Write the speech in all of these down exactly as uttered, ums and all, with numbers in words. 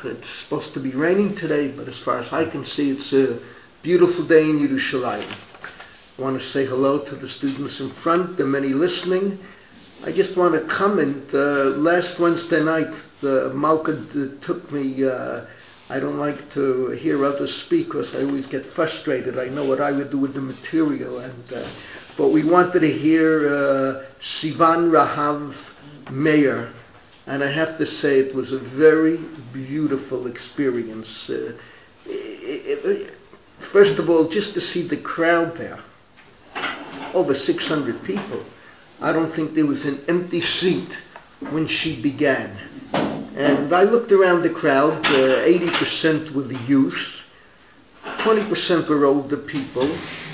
It's supposed to be raining today, but as far as I can see, it's a beautiful day in Yerushalayim. I want to say hello to the students in front, the many listening. I just want to comment. Uh, last Wednesday night, the Malka took me. Uh, I don't like to hear others speak because I always get frustrated. I know what I would do with the material, and uh, but we wanted to hear uh, Sivan Rahav Meir. And I have to say it was a very beautiful experience. Uh, it, it, first of all, just to see the crowd there, over six hundred people. I don't think there was an empty seat when she began. And I looked around the crowd, uh, eighty percent were the youth, twenty percent were older people,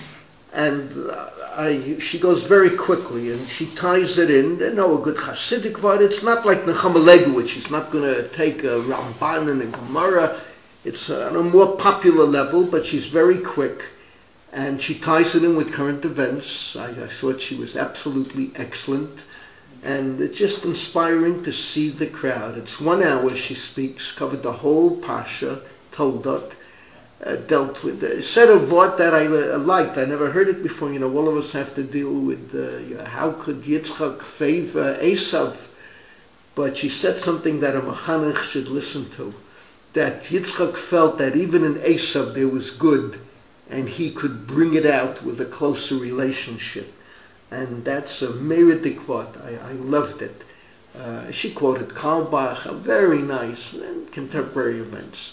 and uh, I, she goes very quickly and she ties it in. They know a good Hasidic word. It's not like Nechama Leibowitz. She's not going to take a Ramban and a Gemara. It's on a more popular level, but she's very quick. And she ties it in with current events. I, I thought she was absolutely excellent. And it's just inspiring to see the crowd. It's one hour she speaks, covered the whole Pasha, Toldot. Uh, dealt with uh, said a word that I uh, liked. I never heard it before. You know, all of us have to deal with uh, you know, how could Yitzchak favor Esav, but she said something that a mechanech should listen to. That Yitzchak felt that even in Esav there was good, and he could bring it out with a closer relationship, and that's a meridic word. I, I loved it. Uh, she quoted Karlbach, very nice and contemporary events.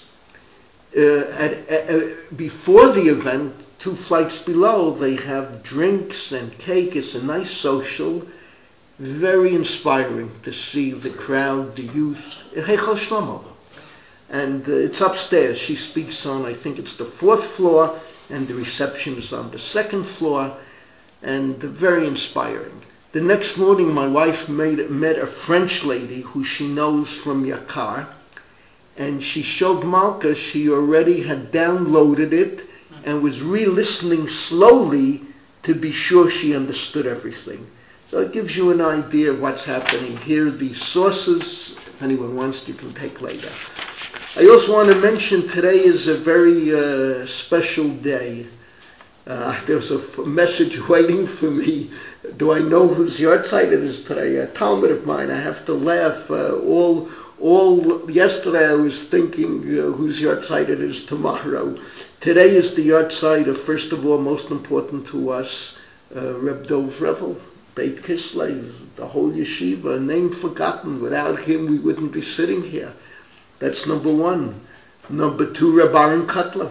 Uh, at, at, before the event, two flights below, they have drinks and cake. It's a nice social, very inspiring to see the crowd, the youth. Heichal Shlomo. And uh, it's upstairs. She speaks on, I think it's the fourth floor, and the reception is on the second floor, and very inspiring. The next morning, my wife made, met a French lady who she knows from Yakar, and she showed Malka she already had downloaded it and was re-listening slowly to be sure she understood everything. So it gives you an idea of what's happening here. These sources, if anyone wants, you can take later. I also want to mention today is a very uh, special day. Uh, there's a f- message waiting for me. Do I know whose yahrzeit it is today? A Talmud of mine. I have to laugh. Uh, all All yesterday I was thinking uh, whose yahrzeit it is tomorrow. Today is the yahrzeit of, first of all, most important to us, uh, Reb Dov Revel, Beit Kislev, the whole yeshiva, a name forgotten. Without him we wouldn't be sitting here. That's number one. Number two, Reb Aaron Kotler,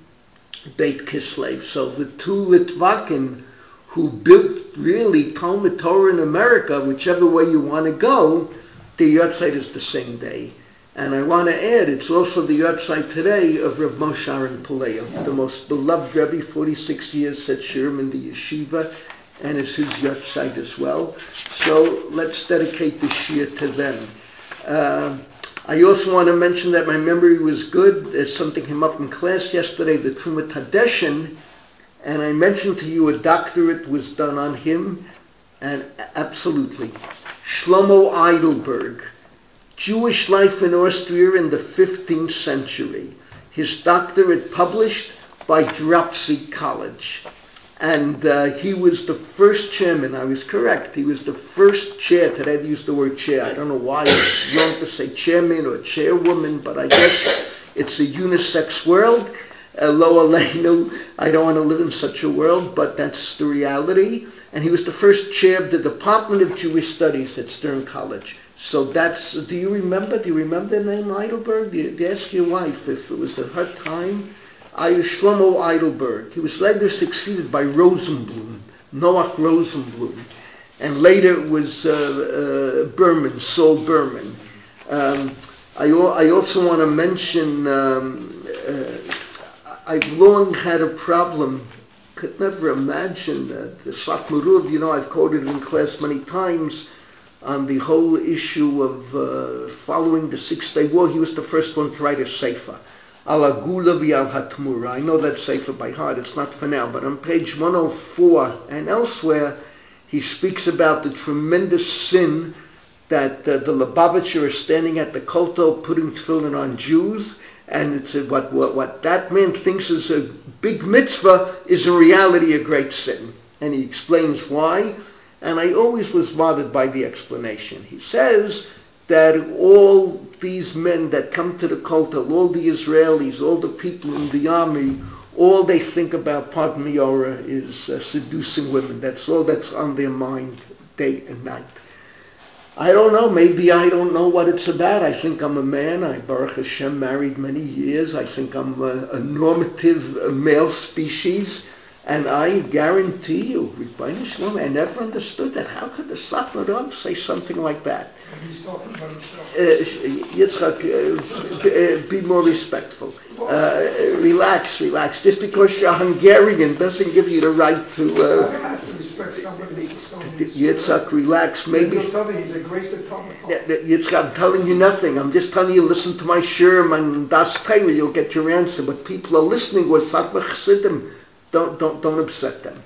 Beit Kislev. So the two Litvakim who built really Talmud Torah in America, whichever way you want to go, the yahrzeit is the same day. And I want to add, it's also the yahrzeit today of Reb Moshe Aaron Paleya, the most beloved Rebbe, forty-six years at Shurim in the yeshiva, and it's his yahrzeit as well. So let's dedicate this year to them. Uh, I also want to mention that my memory was good. There's something came up in class yesterday, the Trumat Hadeshin, and I mentioned to you a doctorate was done on him, and absolutely. Shlomo Eidelberg, Jewish life in Austria in the fifteenth century. His doctorate published by Dropsy College. And uh, he was the first chairman. I was correct. He was the first chair. Today they use the word chair. I don't know why it's wrong to say chairman or chairwoman, but I guess it's a unisex world. Uh, Lo Aleinu, I don't want to live in such a world, but that's the reality. And he was the first chair of the Department of Jewish Studies at Stern College. So that's, do you remember, do you remember the name Heidelberg? Do you, do you ask your wife if it was at her time? I Shlomo Heidelberg. He was later succeeded by Rosenblum, Noach Rosenblum. And later it was uh, uh, Berman, Saul Berman. Um, I, I also want to mention, um, uh, I've long had a problem, could never imagine that the Sfat Meruv, you know, I've quoted in class many times on the whole issue of uh, following the Six-Day War. He was the first one to write a sefer, Al Agula v'Al Hatmura. I know that sefer by heart, it's not for now, but on page one oh four and elsewhere, he speaks about the tremendous sin that uh, the Lubavitcher is standing at the kotel putting tefillin on Jews, and it's a, what, what what that man thinks is a big mitzvah is in reality a great sin. And he explains why, and I always was bothered by the explanation. He says that all these men that come to the kotel, all the Israelis, all the people in the army, all they think about, pardon me, Ora, is uh, seducing women. That's all that's on their mind day and night. I don't know, maybe I don't know what it's about. I think I'm a man. I, Baruch Hashem, married many years. I think I'm a, a normative uh, male species. And I guarantee you, Rebbeinu Shalom, I never understood that. How could the Satmar Rebbe say something like that? He's talking about himself. Uh, Yitzchak, uh, uh, be more respectful. Uh, relax, relax. Just because you're Hungarian doesn't give you the right to... Uh, I don't have to respect somebody who's so Yitzchak, relax. Maybe... You'll tell me he's a grace of public. Yitzchak, I'm telling you nothing. I'm just telling you, listen to my Shurim and Das Torah, you'll get your answer. But people are listening with Satmar Chassidim. Don't don't don't upset them.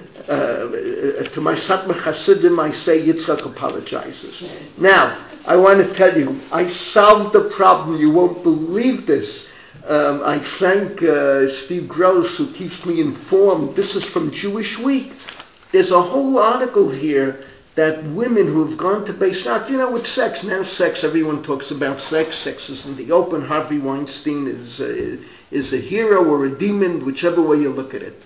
Uh, to my Satmar Chassidim, I say Yitzchak apologizes. Now, I want to tell you, I solved the problem. You won't believe this. Um, I thank uh, Steve Gross who keeps me informed. This is from Jewish Week. There's a whole article here that women who have gone to Beis Yad, you know, with sex, now sex, everyone talks about sex. Sex is in the open. Harvey Weinstein is uh, is a hero or a demon, whichever way you look at it.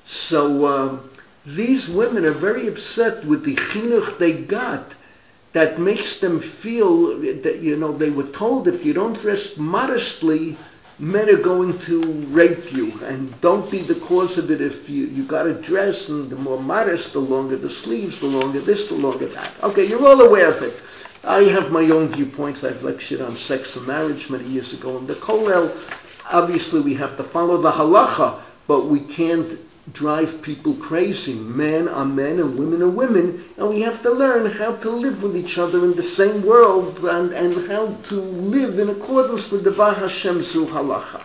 So um, these women are very upset with the chinuch they got that makes them feel that, you know, they were told if you don't dress modestly, men are going to rape you, and don't be the cause of it if you, you got to dress, and the more modest, the longer the sleeves, the longer this, the longer that. Okay, you're all aware of it. I have my own viewpoints. I've lectured on sex and marriage many years ago in the Kollel. Obviously, we have to follow the halacha, but we can't drive people crazy. Men are men and women are women, and we have to learn how to live with each other in the same world and, and how to live in accordance with the Devar Hashem Zu halacha.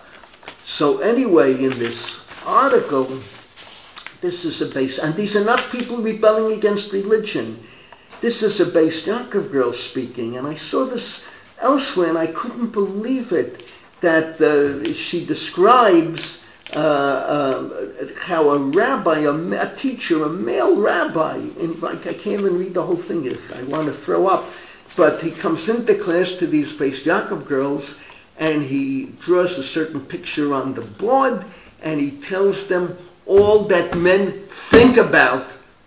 So anyway, in this article, this is a base, and these are not people rebelling against religion. This is a Beis Yaakov girl speaking, and I saw this elsewhere, and I couldn't believe it. That uh, she describes uh, uh, how a rabbi, a, a teacher, a male rabbi, in, like I can't even read the whole thing, I want to throw up, but he comes into class to these Beis Yaakov girls, and he draws a certain picture on the board, and he tells them all that men think about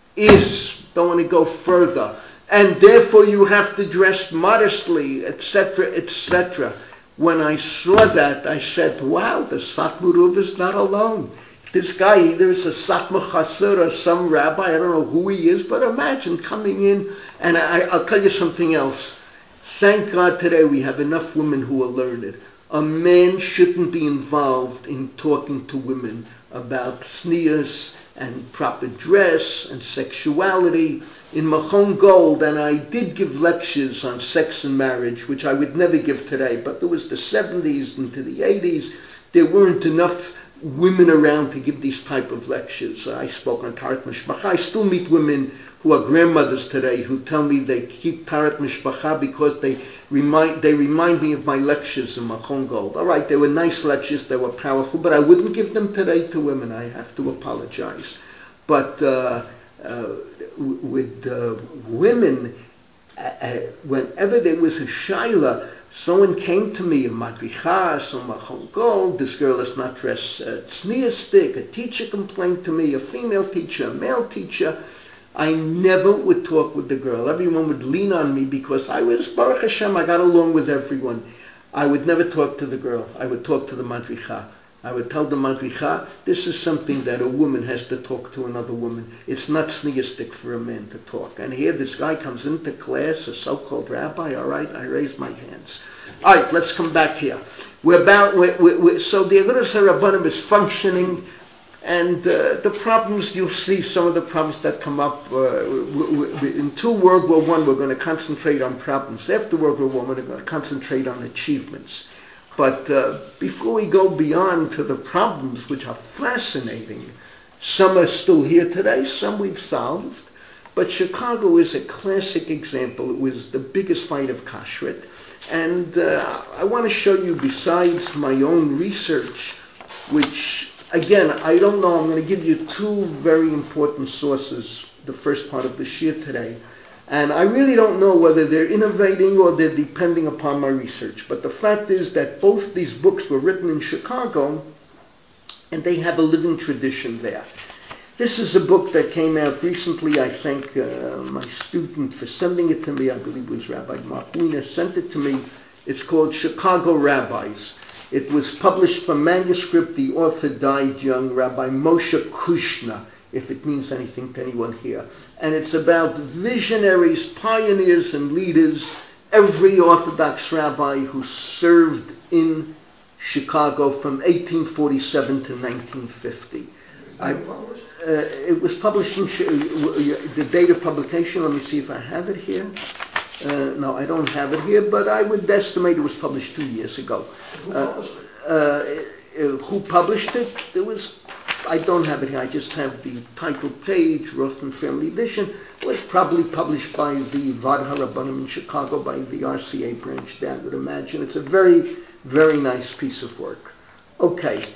is, don't want to go further, and therefore you have to dress modestly, et cetera, et cetera. When I saw that, I said, wow, the Satmar Rebbe is not alone. This guy either is a Satmar Chassid or some rabbi, I don't know who he is, but imagine coming in, and I, I'll tell you something else. Thank God today we have enough women who are learned. A man shouldn't be involved in talking to women about tznius and proper dress and sexuality. In Machon Gold, and I did give lectures on sex and marriage, which I would never give today, but there was the seventies into the eighties. There weren't enough women around to give these type of lectures. I spoke on Taharat Mishpacha. I still meet women who are grandmothers today who tell me they keep Taharat Mishpacha because they remind they remind me of my lectures in Machon Gold. All right, they were nice lectures, they were powerful, but I wouldn't give them today to women. I have to apologize. But uh, uh, with uh, women, uh, uh, whenever there was a shaila, someone came to me in Madricha, some Machon Gold, this girl is not dressed uh, tzniustic, a teacher complained to me, a female teacher, a male teacher. I never would talk with the girl. Everyone would lean on me because I was, Baruch Hashem, I got along with everyone. I would never talk to the girl. I would talk to the Madricha. I would tell the Madricha, this is something that a woman has to talk to another woman. It's not tzniustic for a man to talk. And here this guy comes into class, a so-called rabbi. All right, I raise my hands. All right, let's come back here. We're about, we're, we're, we're, so the Agudas HaRabbanim is functioning, and uh, the problems, you'll see some of the problems that come up. Uh, we, we, until World War One, we're going to concentrate on problems. After World War One, we're going to concentrate on achievements. But uh, before we go beyond to the problems, which are fascinating, some are still here today, some we've solved. But Chicago is a classic example. It was the biggest fight of kashrut. And uh, I want to show you, besides my own research, which, again, I don't know, I'm going to give you two very important sources, the first part of the shir today. And I really don't know whether they're innovating or they're depending upon my research. But the fact is that both these books were written in Chicago, and they have a living tradition there. This is a book that came out recently. I thank uh, my student for sending it to me. I believe it was Rabbi Mark Wiener sent it to me. It's called Chicago Rabbis. It was published from manuscript. The author died young, Rabbi Moshe Kushner, if it means anything to anyone here. And it's about visionaries, pioneers, and leaders, every Orthodox rabbi who served in Chicago from eighteen forty-seven to nineteen fifty. I, uh, it was published in, the date of publication, let me see if I have it here. Uh, no, I don't have it here, but I would estimate it was published two years ago. Who uh, published it? Uh, uh, who published it? There was, I don't have it here, I just have the title page, Rothman Family Edition. It was probably published by the Vad HaRabbanim in Chicago, by the R C A branch there, I would imagine. It's a very, very nice piece of work. Okay.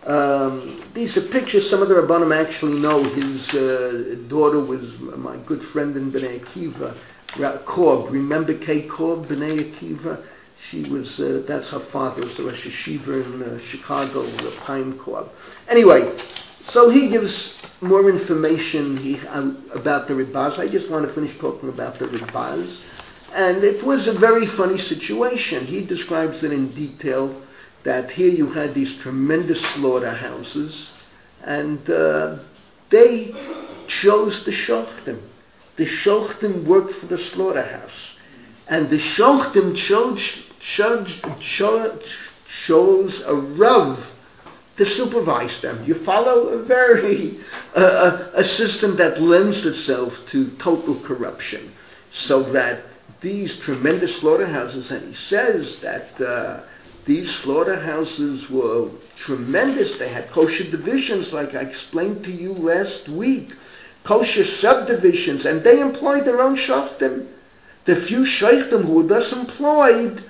Um, these are pictures. Some of the Rabbanim actually know. His uh, daughter was my good friend in Bnei Akiva, Korb. Remember Kay Korb, Bnei Akiva? She was, uh, that's her father, was the Rosh Yeshiva in uh, Chicago, the Chaim Korb. Anyway, so he gives more information he, uh, about the Ritbaz. I just want to finish talking about the Ritbaz. And it was a very funny situation. He describes it in detail, that here you had these tremendous slaughterhouses, and uh, they chose the shochtim. The shochtim worked for the slaughterhouse. And the shochtim chose, chose, chose, chose a rav to supervise them. You follow a very, uh, a, a system that lends itself to total corruption. So that these tremendous slaughterhouses, and he says that uh, these slaughterhouses were tremendous. They had kosher divisions, like I explained to you last week, kosher subdivisions, and they employed their own shoftim. The few shoftim who were thus employed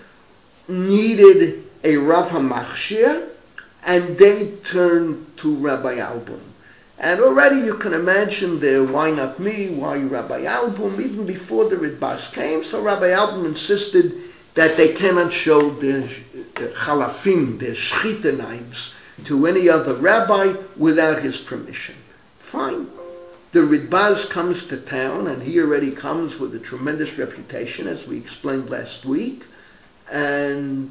needed a Rav HaMachshir, and they turned to Rabbi Album. And already you can imagine the why not me, why Rabbi Album, even before the Ritbaz came. So Rabbi Album insisted that they cannot show their chalafim, their shchita knives, to any other rabbi without his permission. Fine. The Ritbaz comes to town, and he already comes with a tremendous reputation, as we explained last week, and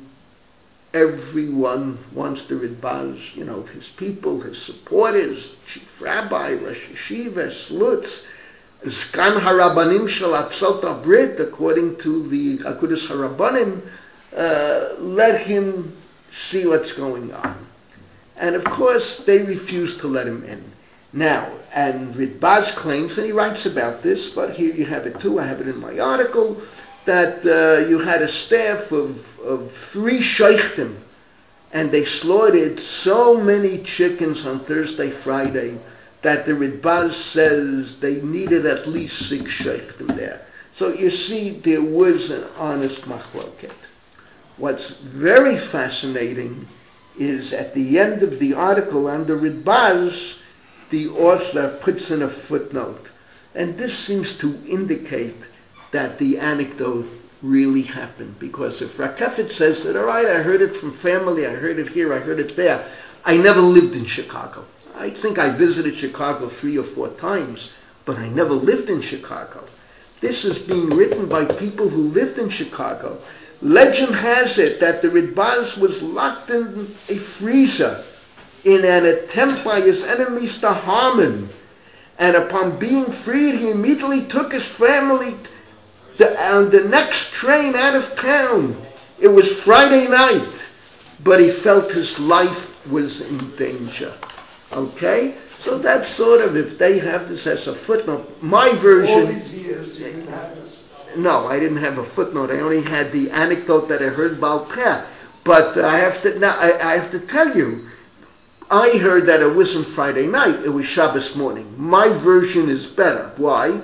everyone wants the Ritbaz, you know, his people, his supporters, chief rabbi, Rosh Yeshiva, Slutz, Zkan HaRabbanim Shel Atzot HaBrit, according to the Agudas HaRabbanim, uh, let him see what's going on. And of course, they refuse to let him in. Now, and Ritbaz claims, and he writes about this, but here you have it too, I have it in my article, that uh, you had a staff of, of three sheikhtim, and they slaughtered so many chickens on Thursday, Friday, that the Ritbaz says they needed at least six sheikhtim there. So you see, there was an honest machloket. What's very fascinating is at the end of the article on the Ritbaz, the author puts in a footnote. And this seems to indicate that the anecdote really happened. Because if Rakefet says that, all right, I heard it from family, I heard it here, I heard it there, I never lived in Chicago. I think I visited Chicago three or four times, but I never lived in Chicago. This is being written by people who lived in Chicago. Legend has it that the Ritbaz was locked in a freezer in an attempt by his enemies to harm him. And upon being freed, he immediately took his family the, on the next train out of town. It was Friday night, but he felt his life was in danger. Okay? So that's sort of, if they have this as a footnote, my version... All these years you didn't have this? No, I didn't have a footnote. I only had the anecdote that I heard Baal Peh. But I have to now. I, I have to tell you, I heard that it wasn't Friday night. It was Shabbos morning. My version is better. Why?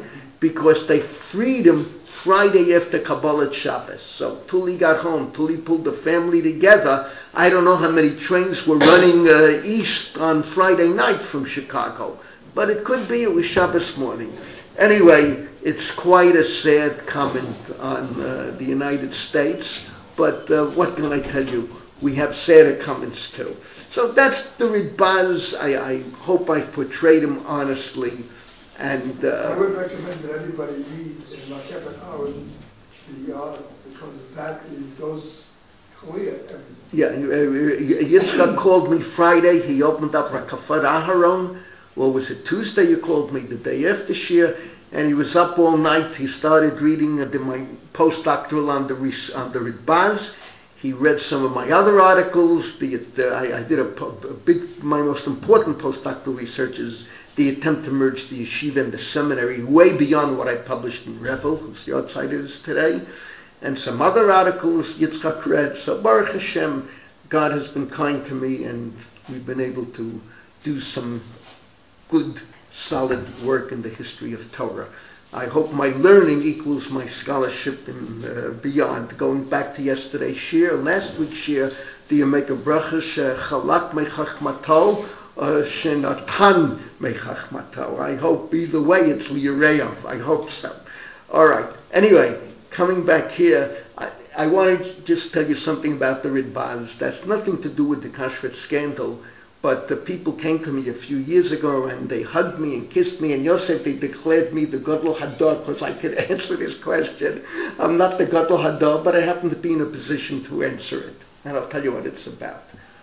because they freed him Friday after Kabbalah Shabbos. So Tuli got home. Tuli pulled the family together. I don't know how many trains were running uh, east on Friday night from Chicago, but it could be it was Shabbos morning. Anyway, it's quite a sad comment on uh, the United States, but uh, what can I tell you? We have sadder comments too. So that's the Ridbaz. I, I hope I portrayed him honestly. And uh, I would recommend that everybody read in Rakeb Aaron the article, because that is, goes clear everything. Yeah, Yitzchak called me Friday. He opened up Rakafat Aharon. Well, was it Tuesday? You called me the day after Shir, and he was up all night. He started reading uh, the, my postdoctoral on the on the Ridbaz. He read some of my other articles. Be it, uh, I, I did a, a big, my most important postdoctoral research is the attempt to merge the yeshiva and the seminary, way beyond what I published in Revel, whose the outside is today, and some other articles Yitzchak read. So Baruch Hashem, God has been kind to me, and we've been able to do some good, solid work in the history of Torah. I hope my learning equals my scholarship and uh, beyond. Going back to yesterday's shir, last week's shir, do you make a bracha shechalak mechachmato or shenatan mechachmato? I hope either way it's liyareyav. I hope so. All right. Anyway, coming back here, I, I want to just tell you something about the Ridbaz. That's nothing to do with the Kashrut scandal. But the people came to me a few years ago and they hugged me and kissed me, and Yosef, they declared me the Gadol Hador because I could answer this question. I'm not the Gadol Hador, but I happen to be in a position to answer it. And I'll tell you what it's about.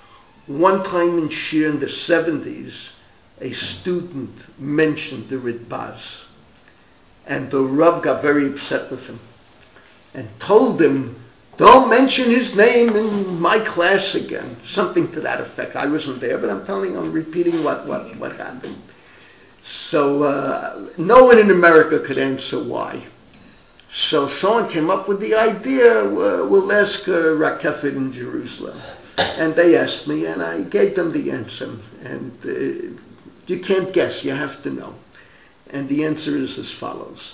One time in Shir in the seventies, a student mentioned the Ridbaz. And the Rav got very upset with him and told him, don't mention his name in my class again. Something to that effect. I wasn't there, but I'm telling, I'm repeating what, what, what happened. So uh, no one in America could answer why. So someone came up with the idea, uh, we'll ask uh, Rakefet in Jerusalem. And they asked me, and I gave them the answer. And uh, you can't guess, you have to know. And the answer is as follows.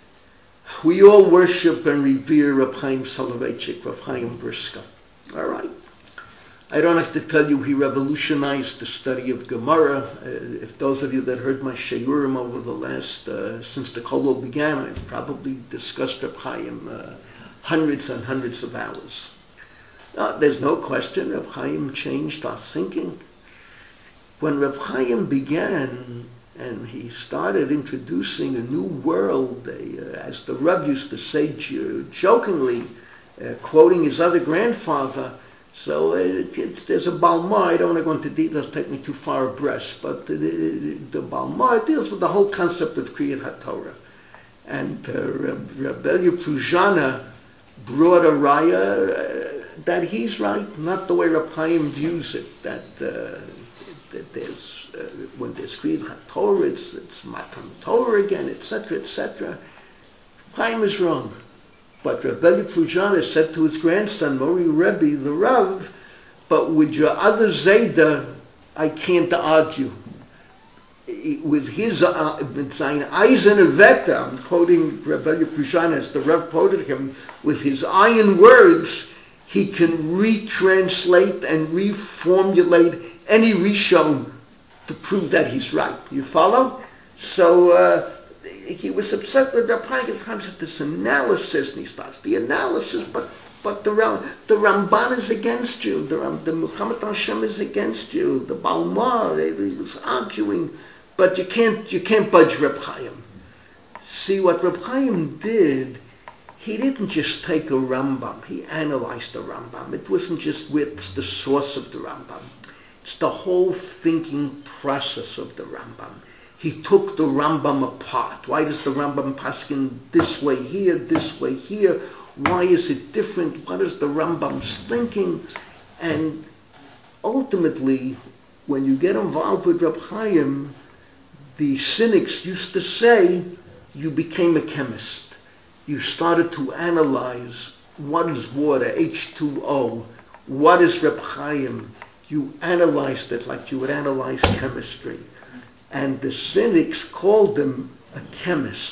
We all worship and revere Reb Chaim Soloveitchik, Reb Chaim Brisker. All right. I don't have to tell you he revolutionized the study of Gemara. Uh, if those of you that heard my Sheyurim over the last, uh, since the Kolol began, I've probably discussed Reb Chaim uh, hundreds and hundreds of hours. Uh, there's no question Reb Chaim changed our thinking. When Reb Chaim began, and he started introducing a new world, a, uh, as the Rav used to say jokingly, uh, quoting his other grandfather. So uh, it, it, there's a Balmar, I don't want to go into details, take me too far abreast, but the, the, the Balmar deals with the whole concept of Kriyat HaTorah. And uh, Rebbe Prujana brought a raya uh, that he's right, not the way Reb Chaim views it, that uh, that there's, uh, when there's Kriyat HaTorah, it's, it's Matan Torah again, et cetera, et cetera. Chaim is wrong. But Rebbe Prujana said to his grandson, Mori Rebbe, the Rav, but with your other Zayda, I can't argue. With his, uh, with sein Eisen Veta, I'm quoting Rebbe Prujana as the Rav quoted him, with his iron words, he can retranslate and reformulate any Rishon to prove that he's right. You follow? So uh, he was upset with Reb Chaim. He comes at this analysis, and he starts the analysis, but but the the Ramban is against you. The the Muhammad Hashem is against you. The Balmar, he was arguing, but you can't you can't budge Reb Chaim. See what Reb Chaim did. He didn't just take a Rambam. He analyzed the Rambam. It wasn't just what's the source of the Rambam. It's the whole thinking process of the Rambam. He took the Rambam apart. Why does the Rambam paskin this way here, this way here? Why is it different? What is the Rambam's thinking? And ultimately, when you get involved with Reb Chaim, the cynics used to say, you became a chemist. You started to analyze what is water, H two O, what is Reb Chaim. You analyzed it like you would analyze chemistry. And the cynics called him a chemist.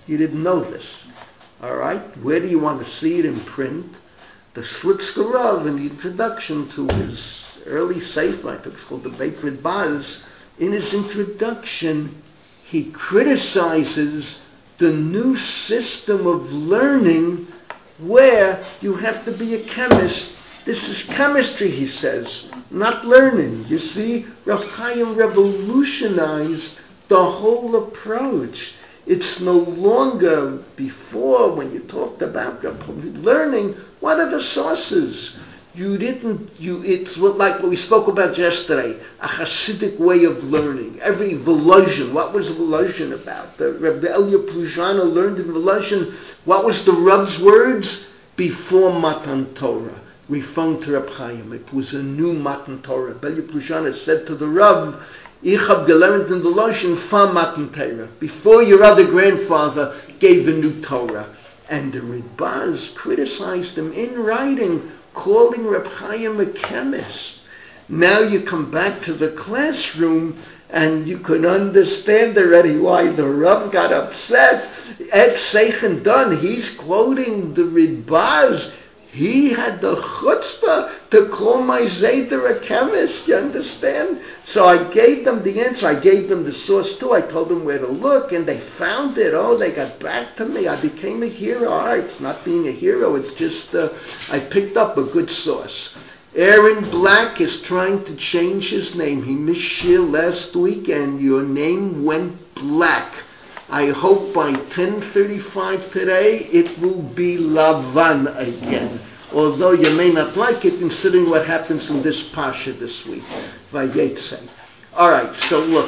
You didn't know this. All right? Where do you want to see it in print? The Slitzker Rav, in the introduction to his early sefer, I think it's called the Beit Ridbaz, in his introduction, he criticizes the new system of learning where you have to be a chemist. This is chemistry, he says, not learning. You see, Rav Chaim revolutionized the whole approach. It's no longer before when you talked about learning, what are the sources? You didn't, you, it's like what we spoke about yesterday, a Hasidic way of learning. Every Volozhin, what was Volozhin about? The Rebbe Elia Pluzhana learned in Volozhin, what was the Rav's words? Before Matan Torah. Referring to Reb Chaim. It was a new Matan Torah. Rebbe Elia Pluzhana said to the Rav, Ich hab gelernt in Volozhin fa Matan Torah. Before your other grandfather gave the new Torah. And the Ridbaz criticized him in writing, calling Reb Chaim a chemist. Now you come back to the classroom and you can understand already why the Rav got upset. Et Seichen done, he's quoting the Ridbaz. He had the chutzpah to call my Zayder a chemist, you understand? So I gave them the answer. I gave them the source too. I told them where to look, and they found it. Oh, they got back to me. I became a hero. All right, it's not being a hero. It's just uh, I picked up a good source. Aaron Black is trying to change his name. He missed shir last week, and your name went black. I hope by ten thirty-five today it will be Lavan again. Although you may not like it, considering what happens in this Pasha this week. Vayetze. All right, so look,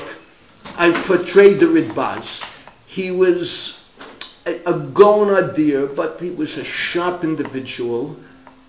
I portrayed the Ridbaz. He was a, a gone idea, but he was a sharp individual.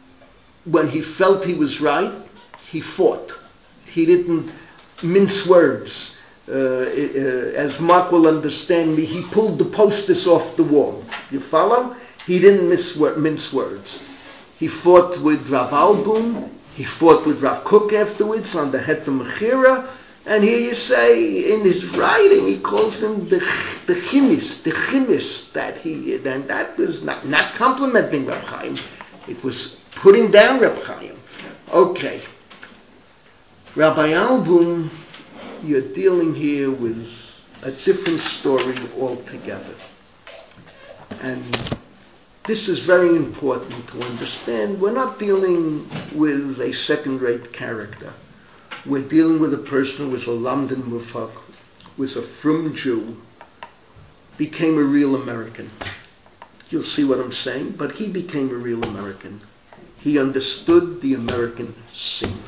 When he felt he was right, he fought. He didn't mince words. Uh, uh, as Mark will understand me, he pulled the posters off the wall. You follow? He didn't miss, mince words. He fought with Rav Album. He fought with Rav Kook afterwards on the Het Mechira. And here you say, in his writing, he calls him the the chemist, the chemist that he did. And that was not, not complimenting Reb Chaim. It was putting down Reb Chaim. Okay. Rabbi Album, you're dealing here with a different story altogether. And this is very important to understand. We're not dealing with a second-rate character. We're dealing with a person who was a London Mufak, was a frum Jew, became a real American. You'll see what I'm saying, but he became a real American. He understood the American scene.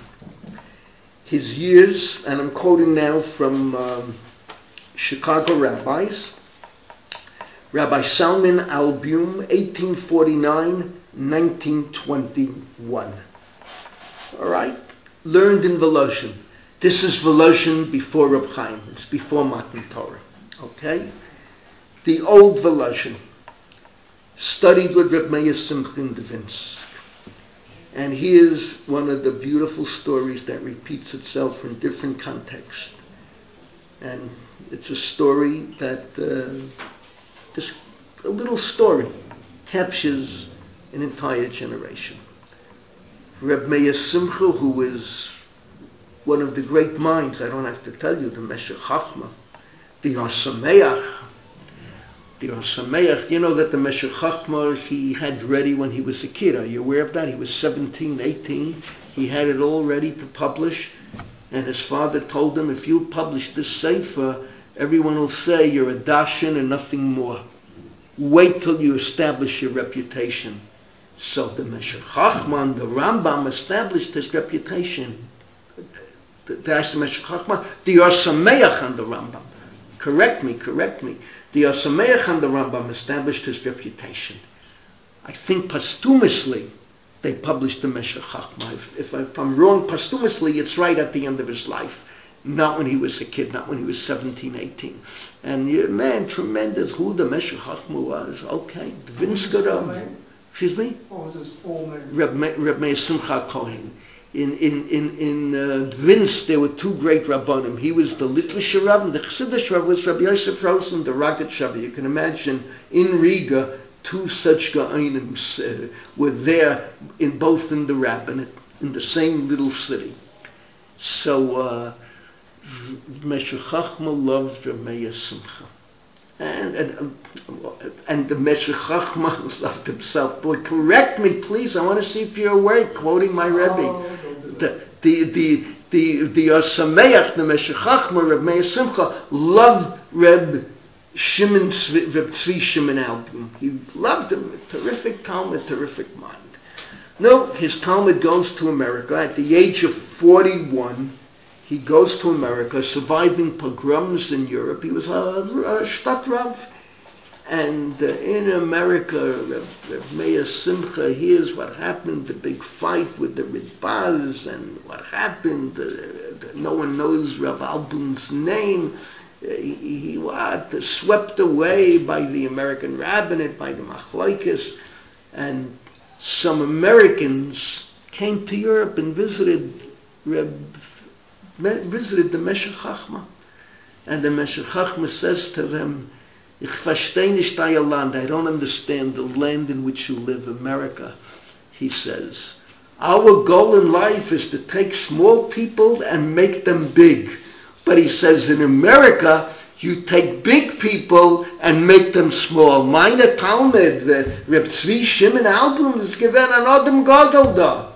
His years, and I'm quoting now from um, Chicago rabbis, Rabbi Salman Albium, eighteen forty-nine to nineteen twenty-one. All right? Learned in Volozhin. This is Volozhin before Reb Chaim. It's before Matan Torah. Okay? The old Volozhin. Studied with Reb Meir Simcha in Dvinsk. And here's one of the beautiful stories that repeats itself in different contexts. And it's a story that, uh, this, a little story captures an entire generation. Reb Meir Simcha, who is one of the great minds, I don't have to tell you, the Meshech Chachma, the Or Sameach, the Or Sameach, you know that the Meshech Chachma he had ready when he was a kid. Are you aware of that? He was seventeen, eighteen. He had it all ready to publish. And his father told him, if you publish this sefer, everyone will say you're a Dashan and nothing more. Wait till you establish your reputation. So the Meshech Chachma, the Rambam, established his reputation. That's the Meshech Chachma. The Or Sameach and the Rambam. Correct me, correct me. The Or Sameach and the Rambam established his reputation. I think posthumously they published the Meshech Chachma. If, if, if I'm wrong, posthumously it's right at the end of his life. Not when he was a kid, not when he was seventeen, eighteen. And yeah, man, tremendous who the Meshech Chachma was. Okay. Dvinsk. Excuse me? What was his full name? Reb, Me, Reb Meir Simcha Kohen. In in in in uh, Dvinsk, there were two great Rabbanim. He was the Litvischer Rav, and the Chassidish Rav was Rabbi Yosef Rosen, the Rocket Rabbi. You can imagine in Riga, two such Gaonim uh, were there, in both in the rabbinate, in the same little city. So uh, Meshech Chachma loved Rameya Simcha. And, and and the Meshech Chachma loved himself. Boy, correct me, please. I want to see if you're awake. Quoting my Rebbe, Oh, the the the the the Sameach, the Meshech Chachma, Reb Meir Simcha, loved Reb Shimon, Reb Tzvi Shimon Albu. He loved him. A terrific Talmud, terrific mind. No, his Talmud goes to America at the age of forty-one. He goes to America, surviving pogroms in Europe. He was a, a Stadtrav. And uh, in America, Reb, Reb Meir Simcha hears what happened, the big fight with the Ritbaz, and what happened. Uh, no one knows Rav Album's name. Uh, he, he was swept away by the American rabbinate, by the Machlokes. And some Americans came to Europe and visited Reb visited the Meshech Chachma, and the Meshech Chachma says to them, Ich verstehe nicht euer Land. I don't understand the land in which you live, America. He says, our goal in life is to take small people and make them big. But he says, in America, you take big people and make them small. Meine Talmud, Reb Tzvi Shimon Albu, is given an Adam Gadol da.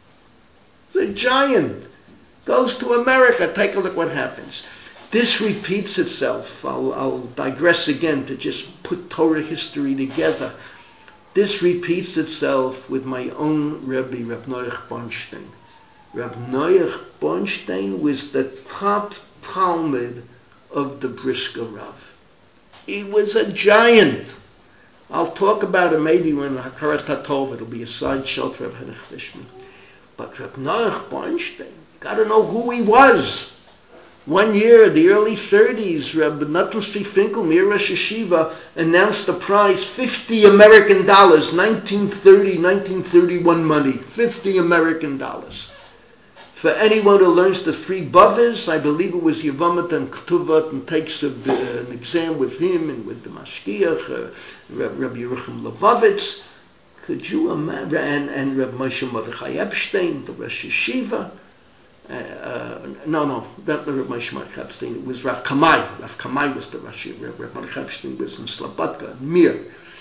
The giant goes to America. Take a look what happens. This repeats itself. I'll, I'll digress again to just put Torah history together. This repeats itself with my own Rebbe, Reb Noach Bornstein. Reb Noach Bornstein was the top Talmud of the Brisker Rav. He was a giant. I'll talk about it maybe when Hakarat HaTov, it'll be a side show for Reb Henoch Fishman. But Reb Noach Bornstein, got to know who he was. One year, the early thirties, Reb Natan Tzvi Finkel, Mir Rosh Yeshiva, announced the prize, fifty American dollars, nineteen thirty, nineteen thirty-one money, fifty American dollars. For anyone who learns the three Bavas, I believe it was Yevamat and Ketuvot, and takes a, uh, an exam with him and with the Mashgiach, uh, Reb, Reb Yerucham Levovitz. Could you imagine? And, and Reb Moshe Mordechai Epstein, the Rosh Yeshiva. Uh, uh, no, no, not the Reb Moshe Mordechai Epstein. It was Rav Kamai. Rav Kamai was the Rosh Yeshiva. Reb, Reb Mordechai Epstein was in Slobodka, Mir.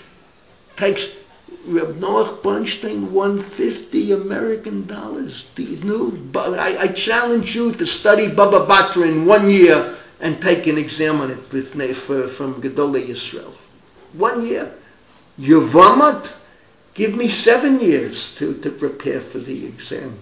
Takes Reb Noach Bornstein won fifty American dollars. Do you know? But I, I challenge you to study Baba Batra in one year and take an exam on it with, for, from Gedolei Yisrael. One year. Yevamat, give me seven years to, to prepare for the exam.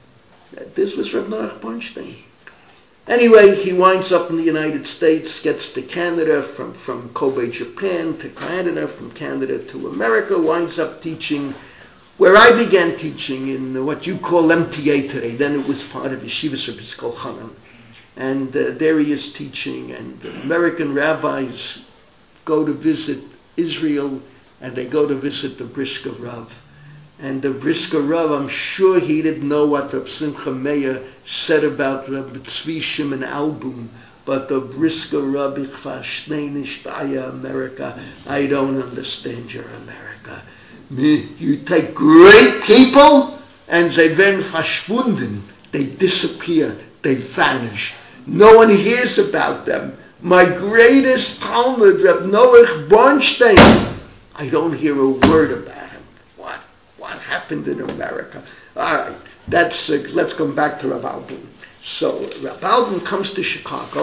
This was Reb Noach Bornstein. Anyway, he winds up in the United States, gets to Canada, from, from Kobe, Japan to Canada, from Canada to America, winds up teaching where I began teaching in what you call M T A today. Then it was part of Yeshivas Rebbe Yisrael Chanan. And uh, there he is teaching, and American rabbis go to visit Israel, and they go to visit the Brisker Rav. And the Brisker Rav, I'm sure he didn't know what the Simcha Meir said about Reb Tzvi Shimon Albu, but the Brisker Rav, ich verstehe nicht euer America. I don't understand your America. You take great people and they werden verschwunden. They disappear. They vanish. No one hears about them. My greatest Talmud, Reb Noach Bornstein, I don't hear a word about him. What? What happened in America? All right, that's, uh, let's come back to Rav Album. So Rav Album comes to Chicago,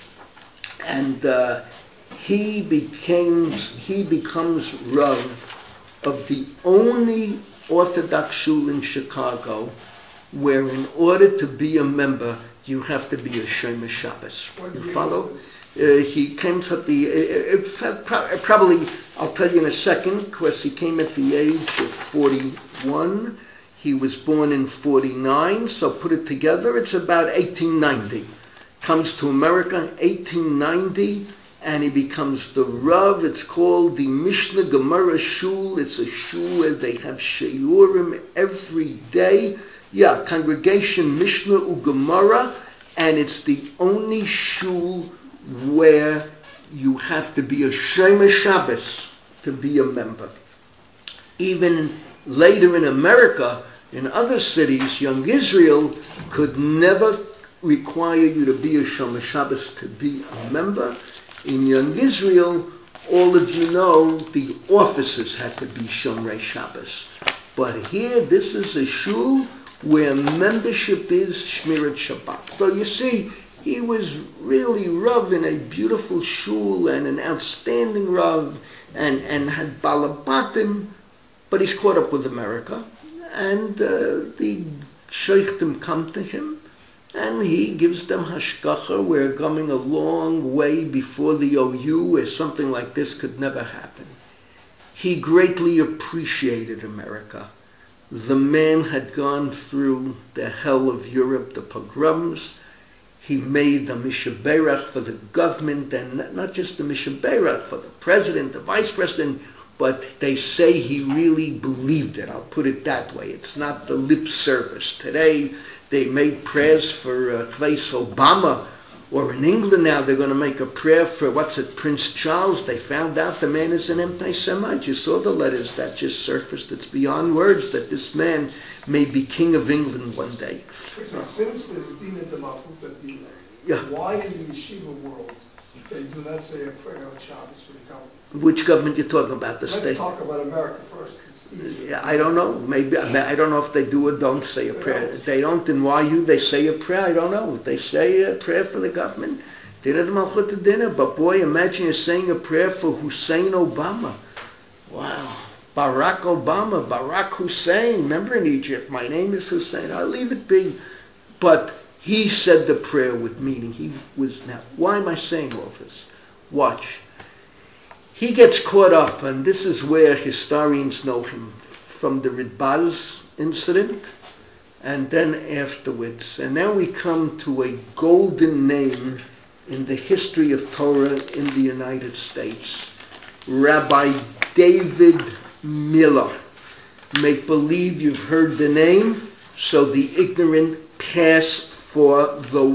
and uh, he becomes he becomes Rav of the only Orthodox shul in Chicago where, in order to be a member, you have to be a Shomer Shabbos. You follow? Uh, he came at the, uh, uh, probably, I'll tell you in a second, because he came at the age of forty-one. He was born in forty-nine, so put it together, it's about eighteen ninety. Comes to America eighteen ninety, and he becomes the Rav. It's called the Mishnah Gemara Shul. It's a shul where they have shiurim every day. Yeah, congregation Mishnah Ugemara, and it's the only shul where you have to be a Shomer Shabbos to be a member. Even later in America, in other cities, Young Israel could never require you to be a Shomer Shabbos to be a member. In Young Israel, all of you know, the officers had to be Shomer Shabbos. But here, this is a shul where membership is Shmirat Shabbat. So you see, he was really Rav in a beautiful shul and an outstanding Rav and, and had Balabatim, but he's caught up with America. And uh, the Sheikhtim come to him and he gives them hashgacha. We're coming a long way before the O U where something like this could never happen. He greatly appreciated America. The man had gone through the hell of Europe, the pogroms. He made the Mishaberach for the government, and not just the Mishaberach, for the president, the vice president, but they say he really believed it. I'll put it that way. It's not the lip service. Today, they made prayers for uh, Obama, or in England now, they're going to make a prayer for, what's it, Prince Charles. They found out the man is an anti-Semite. You saw the letters that just surfaced. It's beyond words that this man may be king of England one day. So since there's Dina D'Malchut that Dina, yeah. Why in the yeshiva world they do not say a prayer on Shabbos for the government? Which government you're talking about? The Let's state? talk about America first. It's easier. Yeah, I don't know. Maybe I don't know if they do or don't say a prayer. If they don't, in Y U they say a prayer. I don't know. They say a prayer for the government. Dinner Malchut to dinner. But boy, imagine you're saying a prayer for Hussein Obama. Wow. Barack Obama, Barack Hussein. Remember in Egypt, my name is Hussein. I'll leave it be. But he said the prayer with meaning. He was now. Why am I saying all this? Watch. He gets caught up, and this is where historians know him, from the Ritbaz incident, and then afterwards. And now we come to a golden name in the history of Torah in the United States. Rabbi David Miller. Make believe you've heard the name, so the ignorant pass for the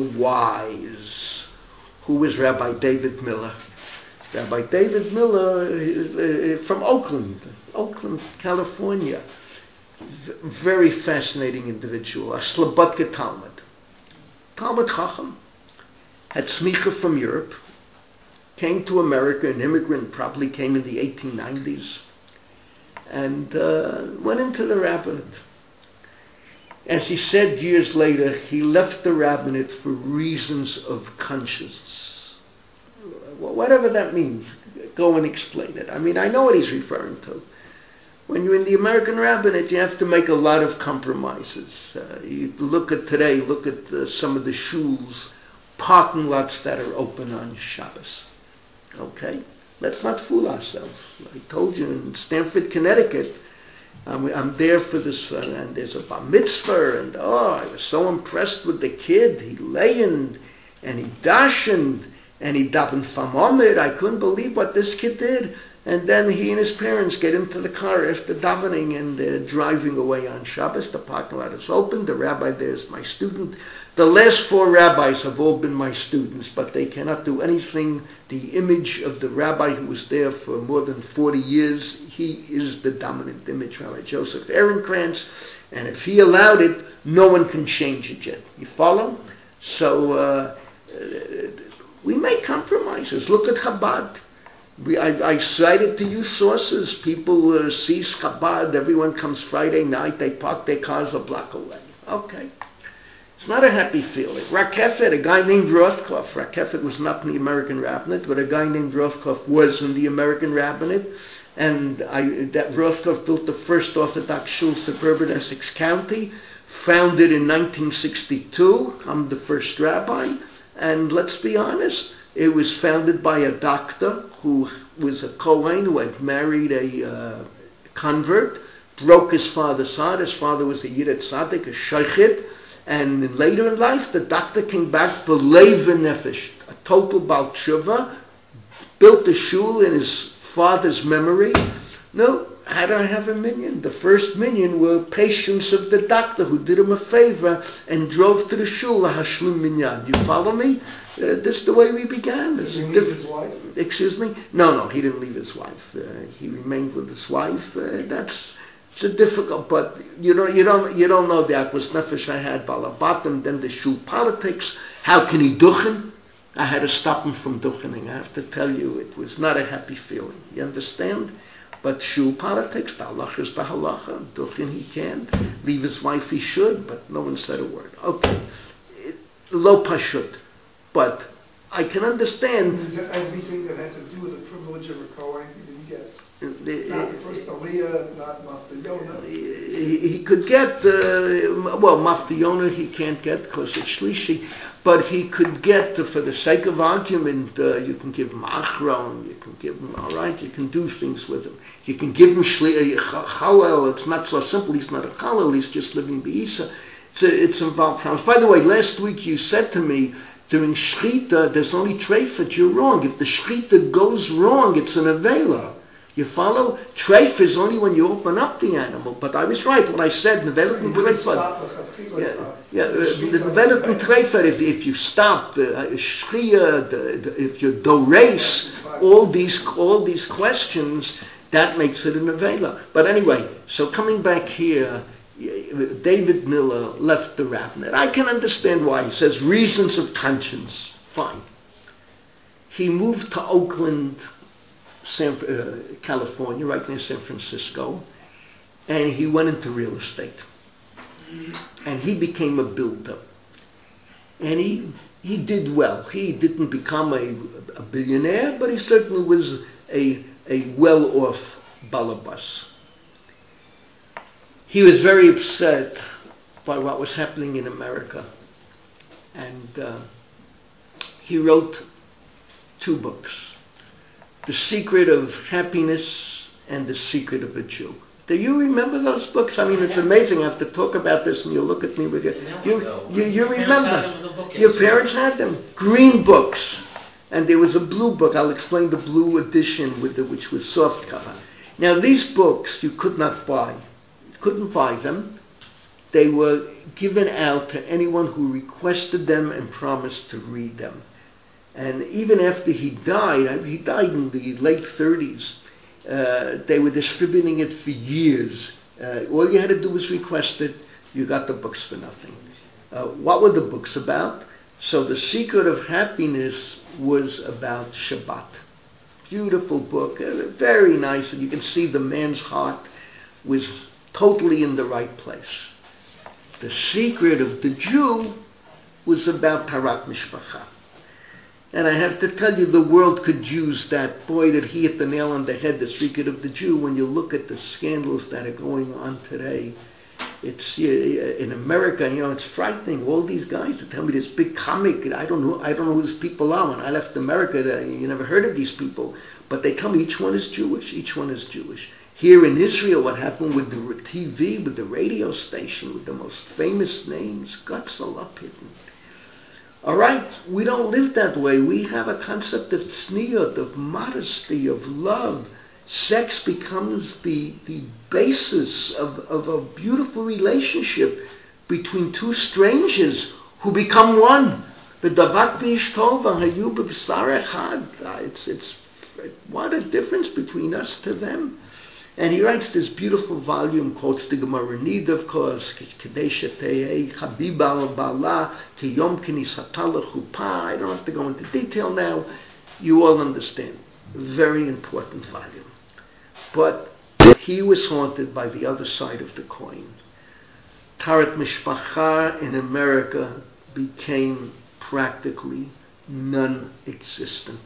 wise. Who was Rabbi David Miller? Rabbi David Miller uh, from Oakland, Oakland, California. V- very fascinating individual. A Slobodka Talmud. Talmud Chacham. Had smicha from Europe. Came to America, an immigrant, probably came in the eighteen nineties. And uh, went into the rabbinate. As he said years later, he left the rabbinate for reasons of conscience. Whatever that means, go and explain it. I mean, I know what he's referring to. When you're in the American rabbinate, you have to make a lot of compromises. Uh, you look at today, look at uh, some of the shuls, parking lots that are open on Shabbos. Okay? Let's not fool ourselves. I told you in Stamford, Connecticut, I'm, I'm there for this, uh, and there's a bar mitzvah, and oh, I was so impressed with the kid. He layened, and he dashened, and he davened famomid. I couldn't believe what this kid did. And then he and his parents get into the car after davening, and they're driving away on Shabbos. The parking lot is open. The rabbi there is my student. The last four rabbis have all been my students, but they cannot do anything. The image of the rabbi who was there for more than forty years, he is the dominant image, Rabbi Joseph Ehrenkrantz. And if he allowed it, no one can change it yet. You follow? So uh, we make compromises. Look at Chabad. We, I, I cited to you sources. People uh, see Chabad. Everyone comes Friday night. They park their cars a block away. Okay. It's not a happy feeling. Rakefet, a guy named Rothkopf. Rakefet was not in the American rabbinate, but a guy named Rothkopf was in the American rabbinate. And I, that Rothkopf built the first Orthodox shul, suburban Essex County, founded in nineteen sixty-two. I'm the first rabbi. And let's be honest, it was founded by a doctor who was a Kohen who had married a uh, convert, broke his father's heart. His father was a Yid Tzaddik, a Sheikhit. And later in life, the doctor came back for Leiv Nefesh, a total Baal Tshuva, built a shul in his father's memory. No, how did I have a minion? The first minion were patients of the doctor who did him a favor and drove to the shul, a Hashlum minyan. Do you follow me? Uh, this is the way we began. Did he leave his wife? Excuse me? No, no, he didn't leave his wife. Uh, he remained with his wife. Uh, that's it's a difficult, but you know, you don't, you don't know the Akus Nefesh I had, Balabatim, then the shul politics. How can he duchen? I had to stop him from duchening. I have to tell you, it was not a happy feeling. You understand? But shul politics, the halacha is the halacha. Duchen he can. Leave his wife he should, but no one said a word. Okay. It, lo pashut. But I can understand. Is that everything that had to do with the privilege of a Kohen he didn't get? The, not the first Aliyah, not Mafta Yonah. He, he could get, uh, well, Mafta Yonah he can't get because it's Shlishi, but he could get, uh, for the sake of argument, uh, you can give him Achron, you can give him, all right, you can do things with him. You can give him Shli, uh, Chalel, it's not so simple, he's not a Chalel, he's just living Be'isa. It's, a, it's involved problems. By the way, last week you said to me, during Shchita, there's only treifet, you're wrong. If the Shchita goes wrong, it's an Avela. You follow? Treif is only when you open up the animal. But I was right when I said Nevelet and Treifet. Yeah, yeah. Uh, the Nevelet and Treifet, if, if you stop the uh, Shchia, the, the, if you do-race, all these, all these questions, that makes it a Nevela. But anyway, so coming back here, David Miller left the Rabnet. I can understand why. He says reasons of conscience. Fine. He moved to Oakland, San, uh, California, right near San Francisco, and he went into real estate. And he became a builder. And he he did well. He didn't become a, a billionaire, but he certainly was a, a well-off balabas. He was very upset by what was happening in America. And uh, he wrote two books. The Secret of Happiness and The Secret of a Jew. Do you remember those books? I mean, it's amazing. I have to talk about this and you look at me with your... You, you, you remember. Your parents had them. Green books. And there was a blue book. I'll explain the blue edition, with the, which was soft cover. Now, these books you could not buy. Couldn't buy them. They were given out to anyone who requested them and promised to read them. And even after he died, he died in the late thirties, uh, they were distributing it for years. Uh, all you had to do was request it, you got the books for nothing. Uh, what were the books about? So The Secret of Happiness was about Shabbat. Beautiful book, uh, very nice, and you can see the man's heart was totally in the right place. The Secret of the Jew was about Tarat Mishpacha. And I have to tell you, the world could use that. Boy, did he hit the nail on the head, The Secret of the Jew. When you look at the scandals that are going on today, it's in America, you know, it's frightening. All these guys that tell me this big comic, I don't know, I don't know who these people are. When I left America, you never heard of these people, but they tell me each one is Jewish. Each one is Jewish. Here in Israel, what happened with the T V, with the radio station, with the most famous names, God's all up hidden. All right, we don't live that way. We have a concept of tzniut, of modesty, of love. Sex becomes the, the basis of, of a beautiful relationship between two strangers who become one. The davak b'ishtova hayu b'b'sar echad. It's it's what a difference between us to them. And he writes this beautiful volume, quotes the Gemara Nida, of course, Kadesh Te'ei Chabiba al-Bala Kiyom Knisata L'Chuppah. I don't have to go into detail now. You all understand. Very important volume. But he was haunted by the other side of the coin. Tarat Mishpacha in America became practically non-existent.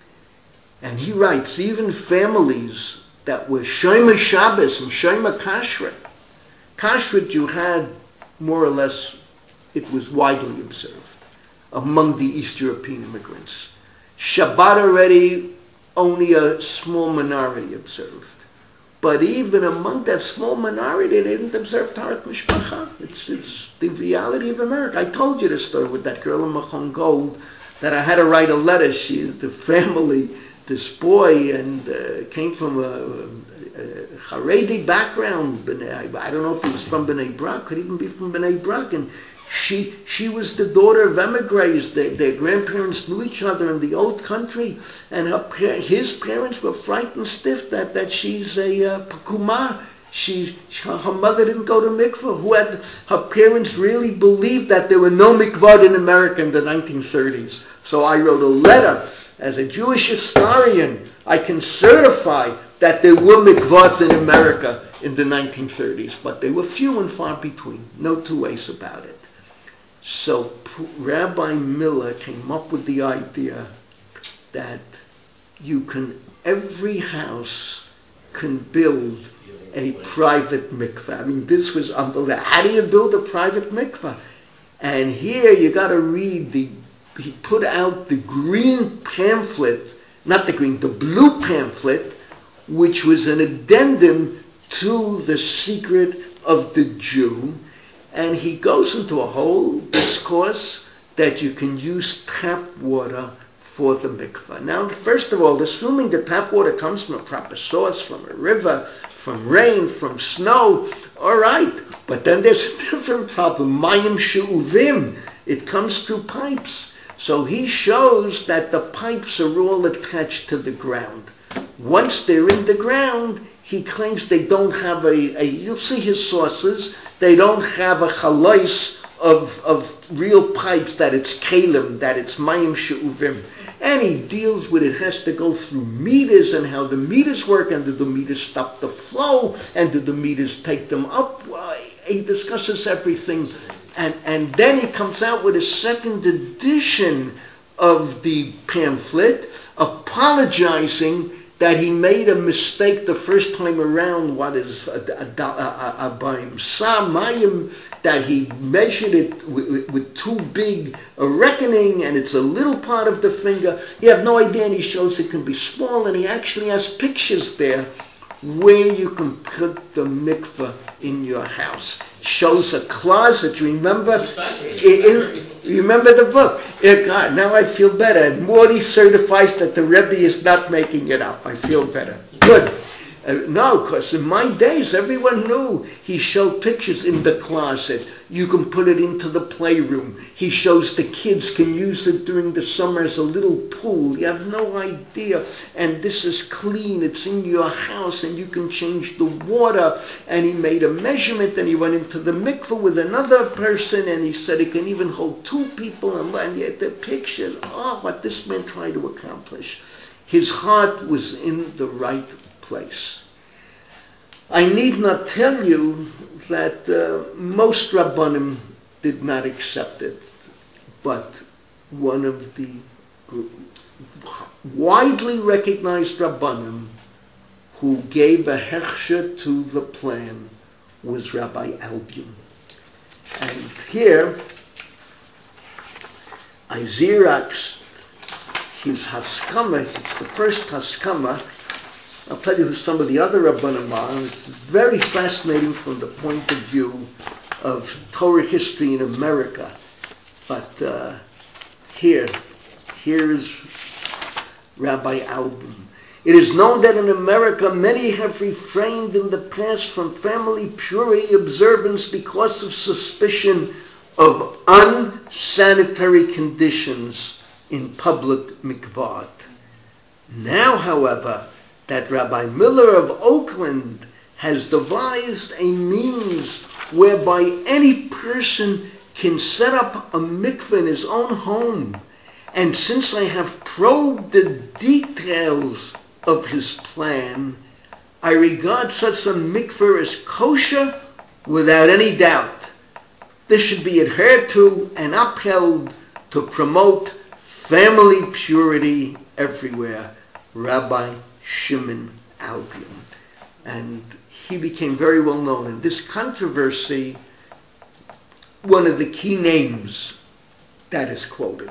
And he writes, even families that were Shema Shabbos and Shema Kashrut. Kashrut you had, more or less, it was widely observed among the East European immigrants. Shabbat already, only a small minority observed. But even among that small minority, they didn't observe Tarat Mishpacha. It's, it's the reality of America. I told you the story with that girl in Machon Gold, that I had to write a letter. She, the family, this boy and uh, came from a, a, a Haredi background. B'nai, I don't know if he was from B'nai Brak, could even be from B'nai Brak. And she she was the daughter of emigres. Their, their grandparents knew each other in the old country, and her his parents were frightened stiff that, that she's a uh, pakuma. She, her mother didn't go to mikvah. Who had her parents really believed that there were no mikvah in America in the nineteen thirties. So I wrote a letter as a Jewish historian. I can certify that there were mikvahs in America in the nineteen thirties, but they were few and far between. No two ways about it. So Rabbi Miller came up with the idea that you can, every house can build a private mikvah. I mean, this was unbelievable. How do you build a private mikvah? And here you got to read the, he put out the green pamphlet, not the green, the blue pamphlet, which was an addendum to The Secret of the Jew. And he goes into a whole discourse that you can use tap water for the mikvah. Now, first of all, assuming the tap water comes from a proper source, from a river, from rain, from snow, all right. But then there's a different problem. Mayim she'uvim. It comes through pipes. So he shows that the pipes are all attached to the ground. Once they're in the ground, he claims they don't have a, a you'll see his sources, they don't have a chalais of, of real pipes, that it's kalim, that it's mayim she'uvim. And he deals with it has to go through meters and how the meters work, and do the meters stop the flow, and do the meters take them up. He discusses everything. And, and then he comes out with a second edition of the pamphlet, apologizing that he made a mistake the first time around. What is a baim samayim? That he measured it with, with too big a reckoning, and it's a little part of the finger. You have no idea, and he shows it can be small, and he actually has pictures there where you can put the mikveh in your house. Shows a closet. You remember? In, in, you remember the book? God, now I feel better. And Morty certifies that the Rebbe is not making it up. I feel better. Good. Uh, no, because in my days, everyone knew. He showed pictures in the closet. You can put it into the playroom. He shows the kids can use it during the summer as a little pool. You have no idea. And this is clean. It's in your house, and you can change the water. And he made a measurement, and he went into the mikveh with another person, and he said it can even hold two people. And, and yet the pictures, oh, what this man tried to accomplish. His heart was in the right place. I need not tell you that uh, most Rabbanim did not accept it, but one of the widely recognized Rabbanim who gave a hechsher to the plan was Rabbi Albion. And here, I Xerox his Haskama, it's the first Haskama. I'll tell you who some of the other Rabbanim are. It's very fascinating from the point of view of Torah history in America. But uh, here, here is Rabbi Albion. It is known that in America many have refrained in the past from family purity observance because of suspicion of unsanitary conditions in public mikvot. Now, however, that Rabbi Miller of Oakland has devised a means whereby any person can set up a mikveh in his own home. And since I have probed the details of his plan, I regard such a mikveh as kosher without any doubt. This should be adhered to and upheld to promote family purity everywhere. Rabbi Shimon Albion. And he became very well known. In this controversy, one of the key names that is quoted.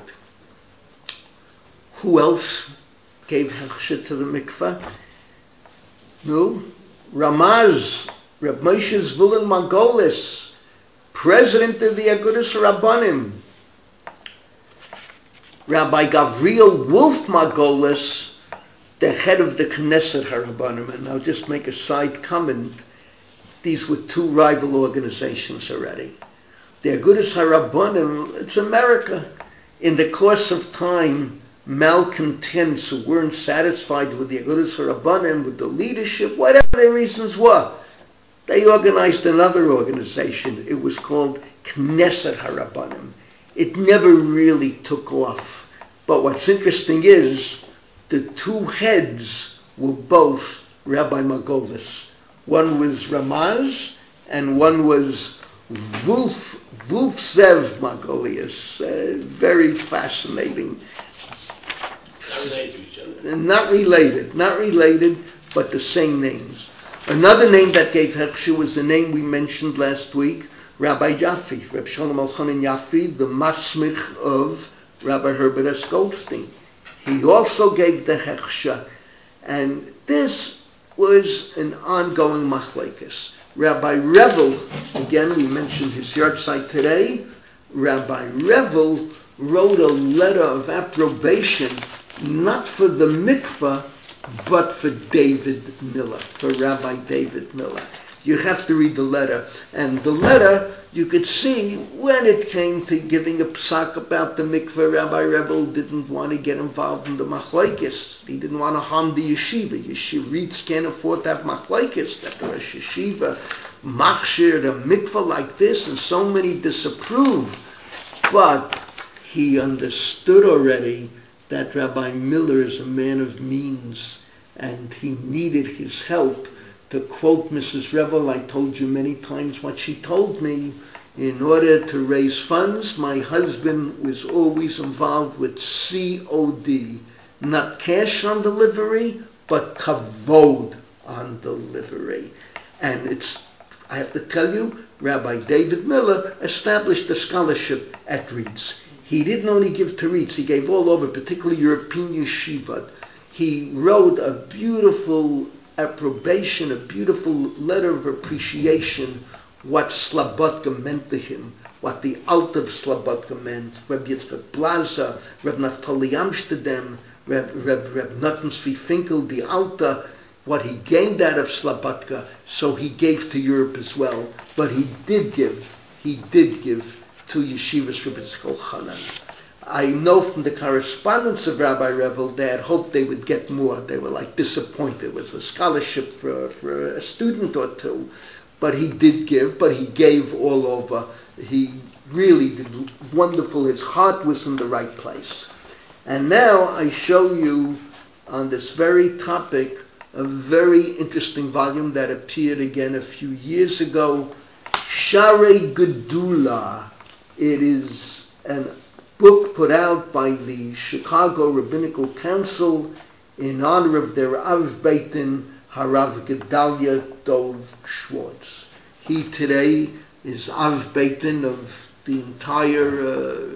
Who else gave hechsher to the mikveh? No, Ramaz, Reb Moshe Zvulun Margolis, president of the Agudas Rabbanim. Rabbi Gavriel Wolf Margolis, the head of the Knesset Harabanim, and I'll just make a side comment, these were two rival organizations already. The Agudas Harabanim, it's America. In the course of time, malcontents who weren't satisfied with the Agudas Harabanim, with the leadership, whatever their reasons were, they organized another organization. It was called Knesset Harabanim. It never really took off. But what's interesting is the two heads were both Rabbi Margolis. One was Ramaz and one was Wolf, Wolfzev Margolius. Uh, very fascinating. Not related to each other. Not related, not related, but the same names. Another name that gave Hechsher was the name we mentioned last week, Rabbi Yaffe, Reb Shalom Elchanan Yaffe, the masmich of Rabbi Herbert S. Goldstein. He also gave the Hechsher, and this was an ongoing machlekes. Rabbi Revel, again we mentioned his yahrzeit today, Rabbi Revel wrote a letter of approbation not for the mikveh, but for David Miller, for Rabbi David Miller. You have to read the letter. And the letter, you could see when it came to giving a psak about the mikveh, Rabbi Revel didn't want to get involved in the machlekes. He didn't want to harm the yeshiva. Yeshivits can't afford to have machlekes. That the Rosh Yeshiva machshir a mikveh like this, and so many disapprove. But he understood already that Rabbi Miller is a man of means, and he needed his help. To quote Missus Revel, I told you many times what she told me. In order to raise funds, my husband was always involved with C O D. Not cash on delivery, but kavod on delivery. And it's, I have to tell you, Rabbi David Miller established a scholarship at Reeds. He didn't only give to Reeds, he gave all over, particularly European yeshiva. He wrote a beautiful approbation, a beautiful letter of appreciation, what Slobodka meant to him, what the Alter of Slobodka meant, Reb Yitzchak Blaza, Reb Naftali Amsterdam, Reb, Reb, Reb Natan Zvi Finkel, the Alter, what he gained out of Slobodka, so he gave to Europe as well. But he did give, he did give to Yeshivas Reb Yitzchak Hanan. I know from the correspondence of Rabbi Revel, they had hoped they would get more. They were like disappointed. It was a scholarship for, for a student or two. But he did give, but he gave all over. He really did wonderful. His heart was in the right place. And now I show you on this very topic a very interesting volume that appeared again a few years ago, Sharei Gedula. It is an book put out by the Chicago Rabbinical Council in honor of their Av Beitin, Harav Gedalia Dov Schwartz. He today is Av Beitin of the entire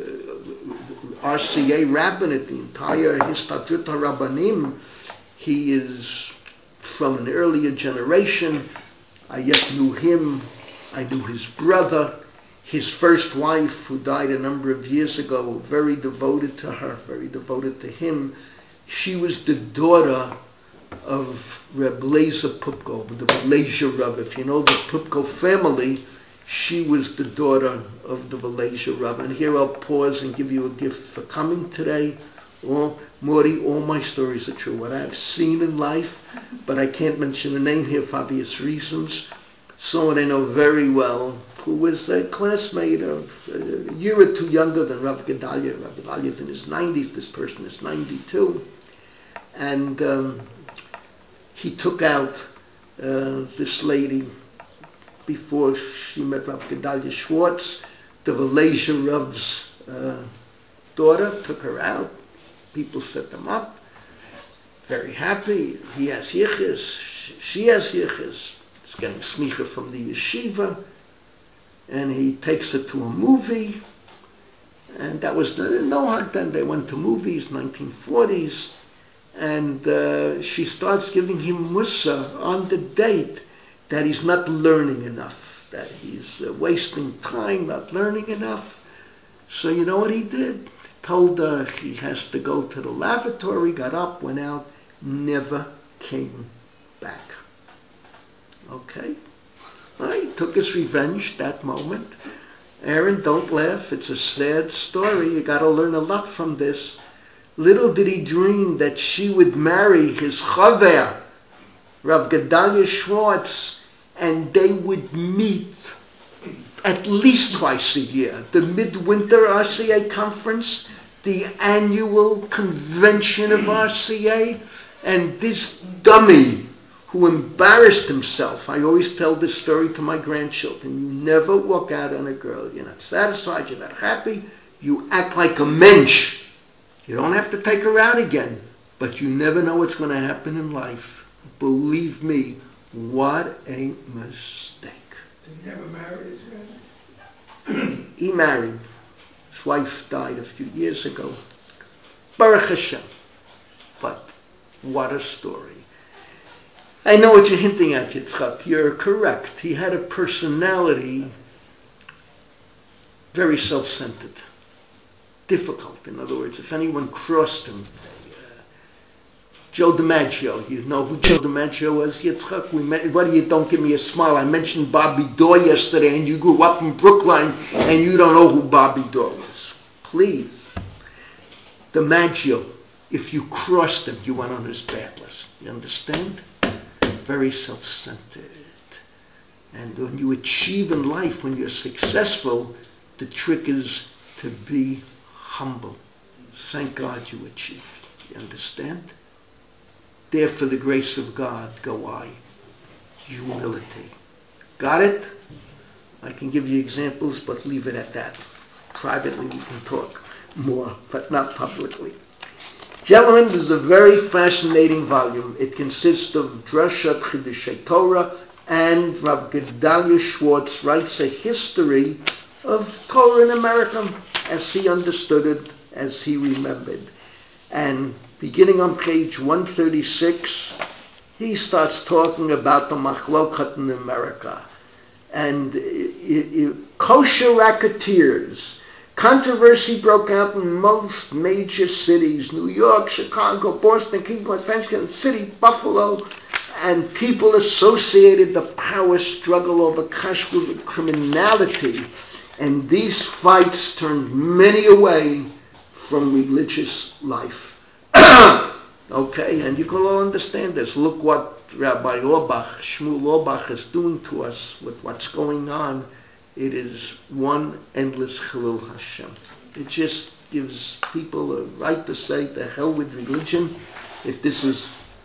uh, R C A rabbinate, the entire Histatut HaRabbanim. He is from an earlier generation. I yet knew him. I knew his brother. His first wife, who died a number of years ago, very devoted to her, very devoted to him. She was the daughter of Reb Lezer Pupko, the Veleja Rav. If you know the Pupko family, she was the daughter of the Veleja Rav. And here I'll pause and give you a gift for coming today. All, Morty, all my stories are true. What I've seen in life, but I can't mention the name here for obvious reasons. Someone I know very well, who was a classmate of a year or two younger than Rav Gedalia. Rav Gedalia is in his nineties, this person is ninety-two. And um, he took out uh, this lady before she met Rav Gedalia Schwartz, the Veleja Rav's uh, daughter, took her out. People set them up. Very happy. He has yichus, she has yichus. He's getting smicha from the yeshiva, and he takes her to a movie, and that was no hard then. They went to movies, nineteen forties, and uh, she starts giving him mussar on the date that he's not learning enough, that he's uh, wasting time, not learning enough. So you know what he did? Told her she has to go to the lavatory, got up, went out, never came back. Okay? Well, he took his revenge that moment. Aaron, don't laugh. It's a sad story. You got to learn a lot from this. Little did he dream that she would marry his chaver, Rav Gedalia Schwartz, and they would meet at least twice a year. The midwinter R C A conference, the annual convention of R C A, and this dummy who embarrassed himself. I always tell this story to my grandchildren. You never walk out on a girl. You're not satisfied, you're not happy. You act like a mensch. You don't have to take her out again, but you never know what's going to happen in life. Believe me, what a mistake. Did he ever marry his man? He married. His wife died a few years ago. Baruch Hashem. But what a story. I know what you're hinting at, Yitzchak. You're correct. He had a personality very self-centered. Difficult, in other words. If anyone crossed him, uh, Joe DiMaggio, you know who Joe DiMaggio was, Yitzchak? We met, what do you, don't give me a smile. I mentioned Bobby Dorr yesterday, and you grew up in Brookline, and you don't know who Bobby Dorr was. Please. DiMaggio, if you crossed him, you went on his bad list. You understand? Very self-centered. And when you achieve in life, when you're successful, the trick is to be humble. Thank God you achieved. You understand? There for the grace of God go I. Humility. Got it? I can give you examples, but leave it at that. Privately we can talk more, but not publicly. Gentlemen, this is a very fascinating volume. It consists of Drashat Chiddushei Torah, and Rav Gedalia Schwartz writes a history of Torah in America as he understood it, as he remembered. And beginning on page one thirty-six, he starts talking about the machlokat in America. And it, it, kosher racketeers. Controversy broke out in most major cities, New York, Chicago, Boston, Cleveland, Kansas City, Buffalo, and people associated the power struggle over kashrut with criminality. And these fights turned many away from religious life. Okay, and you can all understand this. Look what Rabbi Auerbach, Shmuel Auerbach is doing to us with what's going on. It is one endless Chilul Hashem. It just gives people a right to say, the hell with religion, if this is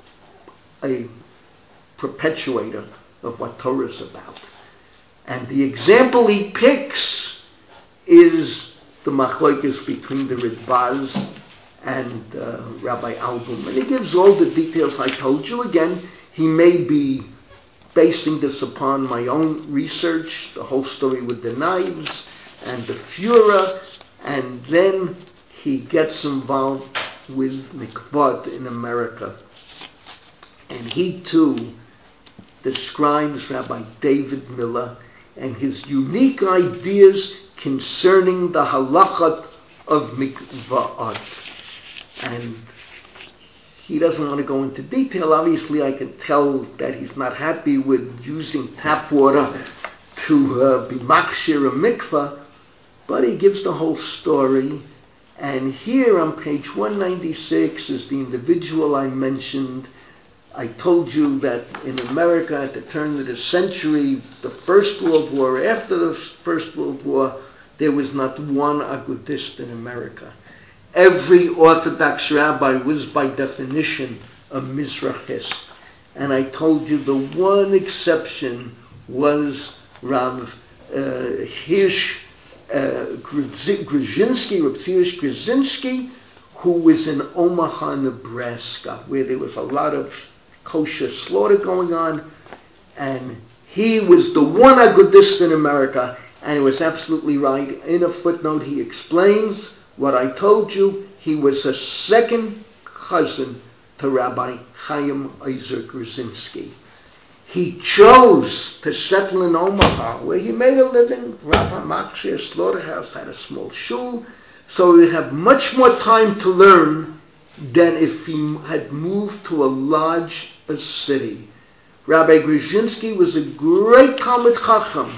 a perpetuator of what Torah is about. And the example he picks is the machlokes between the Ritbaz and uh, Rabbi Album. And he gives all the details I told you. Again, he may be basing this upon my own research, the whole story with the knives and the Führer, and then he gets involved with mikvot in America. And he too describes Rabbi David Miller and his unique ideas concerning the halachat of mikvot. And he doesn't want to go into detail. Obviously, I can tell that he's not happy with using tap water to uh, be makshir a mikvah, but he gives the whole story. And here on page one ninety-six is the individual I mentioned. I told you that in America at the turn of the century, the First World War, after the First World War, there was not one agudist in America. Every Orthodox rabbi was by definition a Mizrachist. And I told you the one exception was Rav uh, Hirsch uh, Grzinski, Rav Hirsch Grzinski, who was in Omaha, Nebraska, where there was a lot of kosher slaughter going on. And he was the one agudist in America, and he was absolutely right. In a footnote, he explains what I told you. He was a second cousin to Rabbi Chaim Ozer Grzinski. He chose to settle in Omaha, where he made a living. Rabbi Makshir Slaughterhouse had a small shul, so he would have much more time to learn than if he had moved to a large a city. Rabbi Grushinsky was a great Talmid Chacham,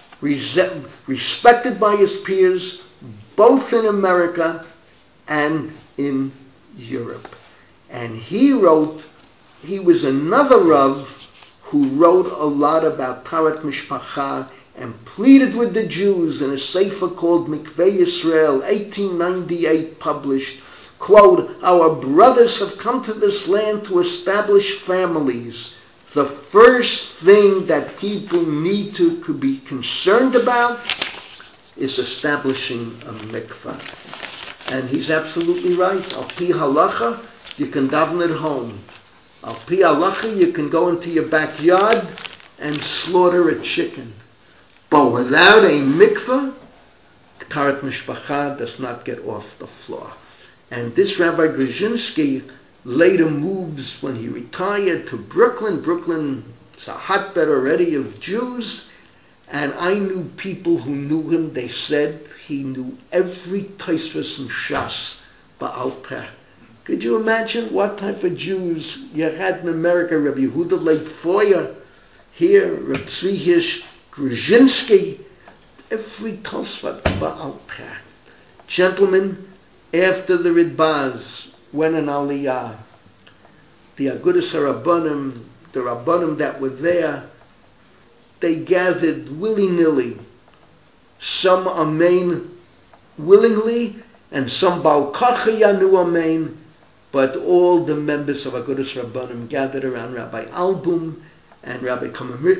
respected by his peers, both in America and in Europe. And he wrote, he was another Rav who wrote a lot about Taharat Mishpacha and pleaded with the Jews in a sefer called Mikveh Yisrael, eighteen ninety-eight, published, quote, "Our brothers have come to this land to establish families. The first thing that people need to could be concerned about is establishing a mikvah." And he's absolutely right. Al pi halacha, you can daven at home. Al pi halacha, you can go into your backyard and slaughter a chicken. But without a mikvah, Taharat Mishpacha does not get off the floor. And this Rabbi Grushinsky later moves, when he retired, to Brooklyn. Brooklyn is a hotbed already of Jews. And I knew people who knew him. They said he knew every Tosfos and Shas ba'al peh. Could you imagine what type of Jews you had in America? Rabbi Yehuda Leib Foyer, here, Rabbi Tzvi Hirsch Grushinsky, every Tosfot ba'al peh. Gentlemen, after the Ritbaz went in Aliyah, the Agudas HaRabbanim, the Rabbanim that were there, they gathered willy-nilly. Some amen willingly, and some Baal Karcha Yanu amen, but all the members of Agudas Rabbanim gathered around Rabbi Album and Rabbi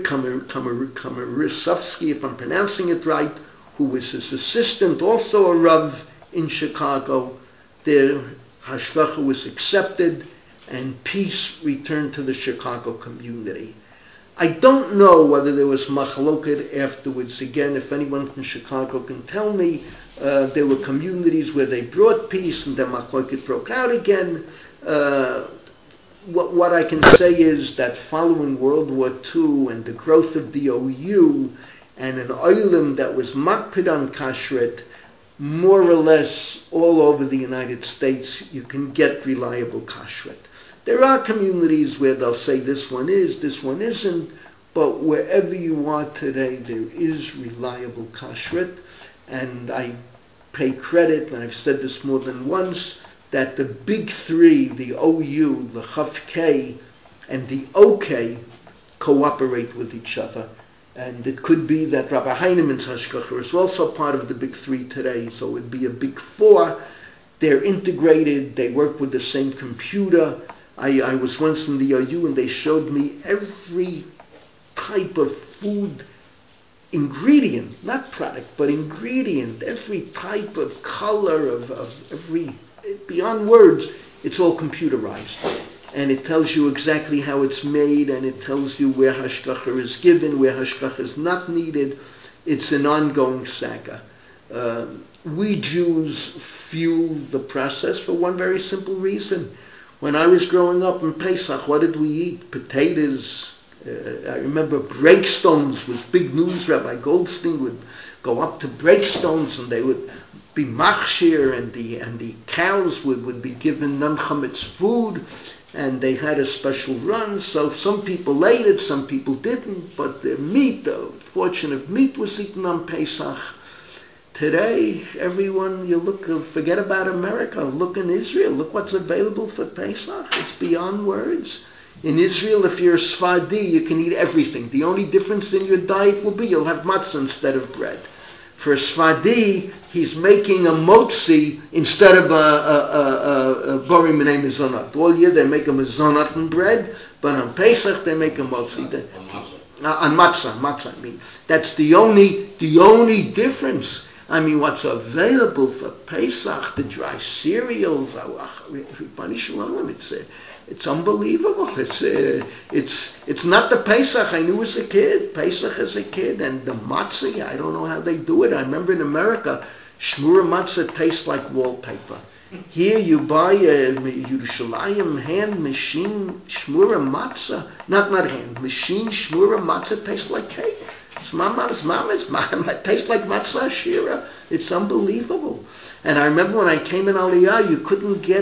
Kamarisovsky, if I'm pronouncing it right, who was his assistant, also a Rav in Chicago. Their hashgacha was accepted, and peace returned to the Chicago community. I don't know whether there was machloket afterwards. Again, if anyone from Chicago can tell me, uh, there were communities where they brought peace and then machloket broke out again. Uh, what, what I can say is that following World War Two and the growth of the O U and an oilim that was makpid on kashrut, more or less all over the United States, you can get reliable kashrut. There are communities where they'll say this one is, this one isn't, but wherever you are today, there is reliable kashrut. And I pay credit, and I've said this more than once, that the big three, the O U, the Chaf K, and the O K, cooperate with each other. And it could be that Rabbi Heinemann's hashgacha is also part of the big three today, so it would be a big four. They're integrated, they work with the same computer. I, I was once in the O U and they showed me every type of food ingredient, not product, but ingredient, every type of color, of, of every, beyond words, it's all computerized. And it tells you exactly how it's made, and it tells you where hashgacha is given, where hashgacha is not needed. It's an ongoing saga. Uh, we Jews fuel the process for one very simple reason. When I was growing up in Pesach, what did we eat? Potatoes. Uh, I remember breakstones was big news. Rabbi Goldstein would go up to breakstones and they would be machshir, and the and the cows would, would be given non-chametz food, and they had a special run. So some people ate it, some people didn't, but the meat, the fortune of meat was eaten on Pesach. Today, everyone, you look, forget about America, look in Israel, look what's available for Pesach. It's beyond words. In Israel, if you're a Sfadi, you can eat everything. The only difference in your diet will be you'll have matzah instead of bread. For a Sfadi, he's making a motzi instead of a, a, a, a bori minei mizonot. All year they make a mizonot and bread, but on Pesach they make a motzi. On matzah, matzah, I mean. That's the only, the only difference. I mean, what's available for Pesach, the dry cereals, it's uh, it's unbelievable. It's uh, it's it's not the Pesach I knew as a kid. Pesach as a kid, and the matzah, I don't know how they do it. I remember in America, shmura matzah tastes like wallpaper. Here you buy a Yerushalayim hand machine shmura matzah, not not hand machine shmura matzah tastes like cake. It's mama's mama's mama. It tastes like matzah shira. It's unbelievable. And I remember when I came in Aliyah, you couldn't get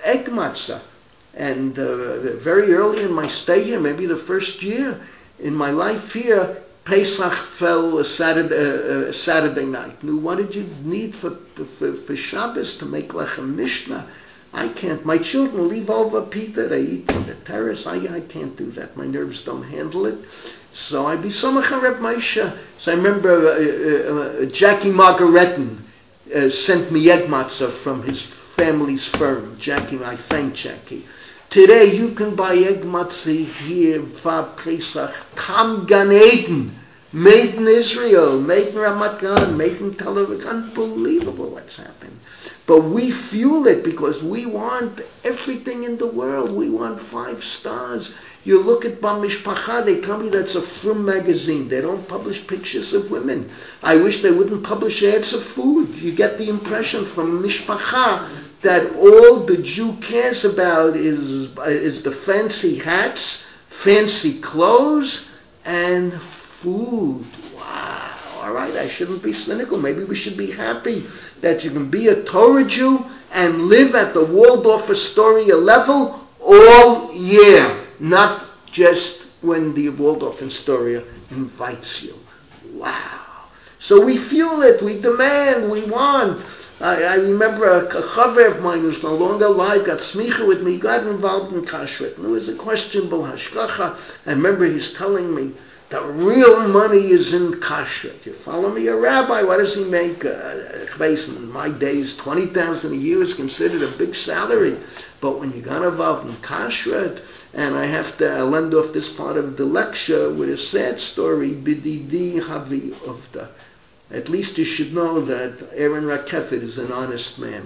egg matzah. And uh, very early in my stay here, maybe the first year in my life here, Pesach fell a Saturday, uh, Saturday night. Now, what did you need for, for, for Shabbos to make lechem mishnah? I can't. My children leave over pita. They eat on the terrace. I, I can't do that. My nerves don't handle it. So I be samach on Reb Moshe. So I remember uh, uh, uh, Jackie Margaretin uh, sent me egg matzah from his family's firm. Jackie, I thank Jackie. Today you can buy egg matzah here for Pesach. Tam Gan Eden, made in Israel, made in Ramat Gan, made in Tel Aviv. Unbelievable what's happened. But we fuel it because we want everything in the world. We want five stars. You look at Bam Mishpacha, they tell me that's a Frum magazine. They don't publish pictures of women. I wish they wouldn't publish ads of food. You get the impression from Mishpacha that all the Jew cares about is, is the fancy hats, fancy clothes, and food. Wow. All right, I shouldn't be cynical. Maybe we should be happy that you can be a Torah Jew and live at the Waldorf Astoria level all year, not just when the Waldorf Astoria invites you. Wow. So we fuel it, we demand, we want. I, I remember a, a chaver of mine who's no longer alive got smicha with me, got involved in kashrut. And there was a questionable hashgacha. I remember he's telling me, the real money is in kashrut. You follow me? A rabbi, what does he make? Uh, in my days, twenty thousand dollars a year is considered a big salary. But when you got involved in kashrut, and I have to lend off this part of the lecture with a sad story, bididi havi uvda. At least you should know that Aaron Rakefet is an honest man.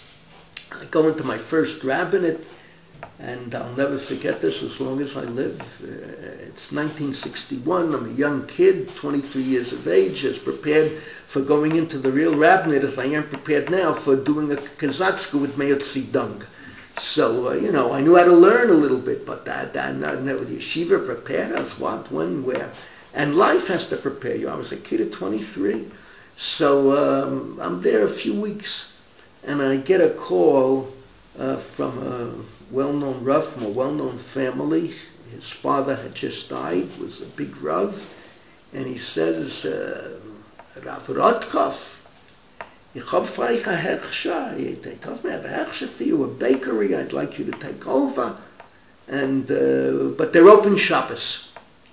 I go into my first rabbinate, and I'll never forget this as long as I live. Uh, it's nineteen sixty-one. I'm a young kid, twenty-three years of age, as prepared for going into the real rabbinate as I am prepared now for doing a kazatzka with Meir Tzidung. So, uh, you know, I knew how to learn a little bit, but that, that, that, that the yeshiva prepared us, what, when, where. And life has to prepare you. I was a kid at twenty-three. So um, I'm there a few weeks, and I get a call uh, from a well-known Rav, from a well-known family. His father had just died, was a big Rav, and he says, uh, Rav Rotkov, ich hab für euch a Hechsha. They told me I have a Hechsha for you, a bakery. I'd like you to take over. And uh, but they're open Shabbos.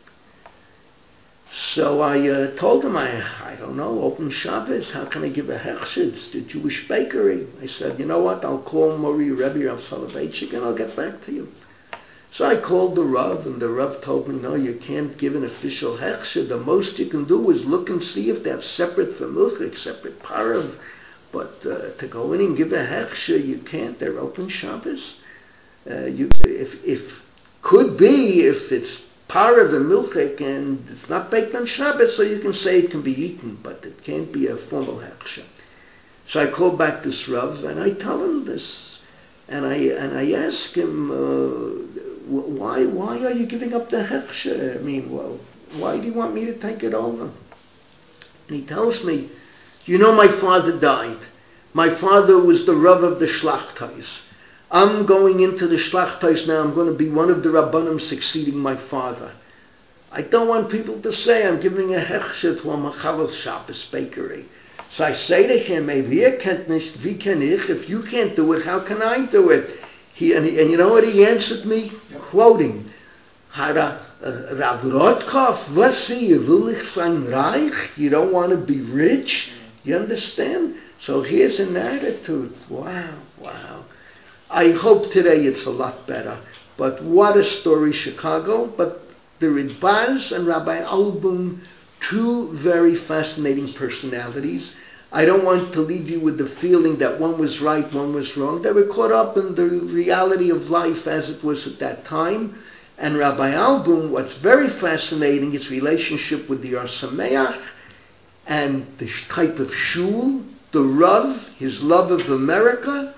So I uh, told him, I I don't know, open Shabbos, how can I give a Hechsha? It's the Jewish bakery. I said, you know what, I'll call Mori Rebbe Rav Soloveitchik and I'll get back to you. So I called the Rav, and the Rav told me, no, you can't give an official Hechsha. The most you can do is look and see if they have separate for Milchik, separate Parav. But uh, to go in and give a Hechsha, you can't. They're open Shabbos. Uh, you, if, if could be, if it's Parav and Milchik and it's not baked on Shabbos, so you can say it can be eaten, but it can't be a formal Hechsha. So I called back this Rav, and I tell him this, and I and I ask him, uh, why why are you giving up the Hechsha? I mean, well, why do you want me to take it over? And he tells me, you know, my father died. My father was the Rav of the Shlachtais. I'm going into the Shlachtais now. I'm going to be one of the Rabbanim succeeding my father. I don't want people to say I'm giving a Hechsha to a Machavel Shabbos bakery. So I say to him, maybe ihr kennt nicht, wie kann ich? If you can't do it, how can I do it? He, and, he, and you know what he answered me? Yep. Quoting, Rav Rotkov, was sie, will nicht sein reich? You don't want to be rich? You understand? So here's an attitude. Wow, wow. I hope today it's a lot better. But what a story, Chicago. But the Ridbaz and Rabbi Album, two very fascinating personalities. I don't want to leave you with the feeling that one was right, one was wrong. They were caught up in the reality of life as it was at that time. And Rabbi Album, what's very fascinating, his relationship with the Or Sameach and the type of shul, the Rav, his love of America,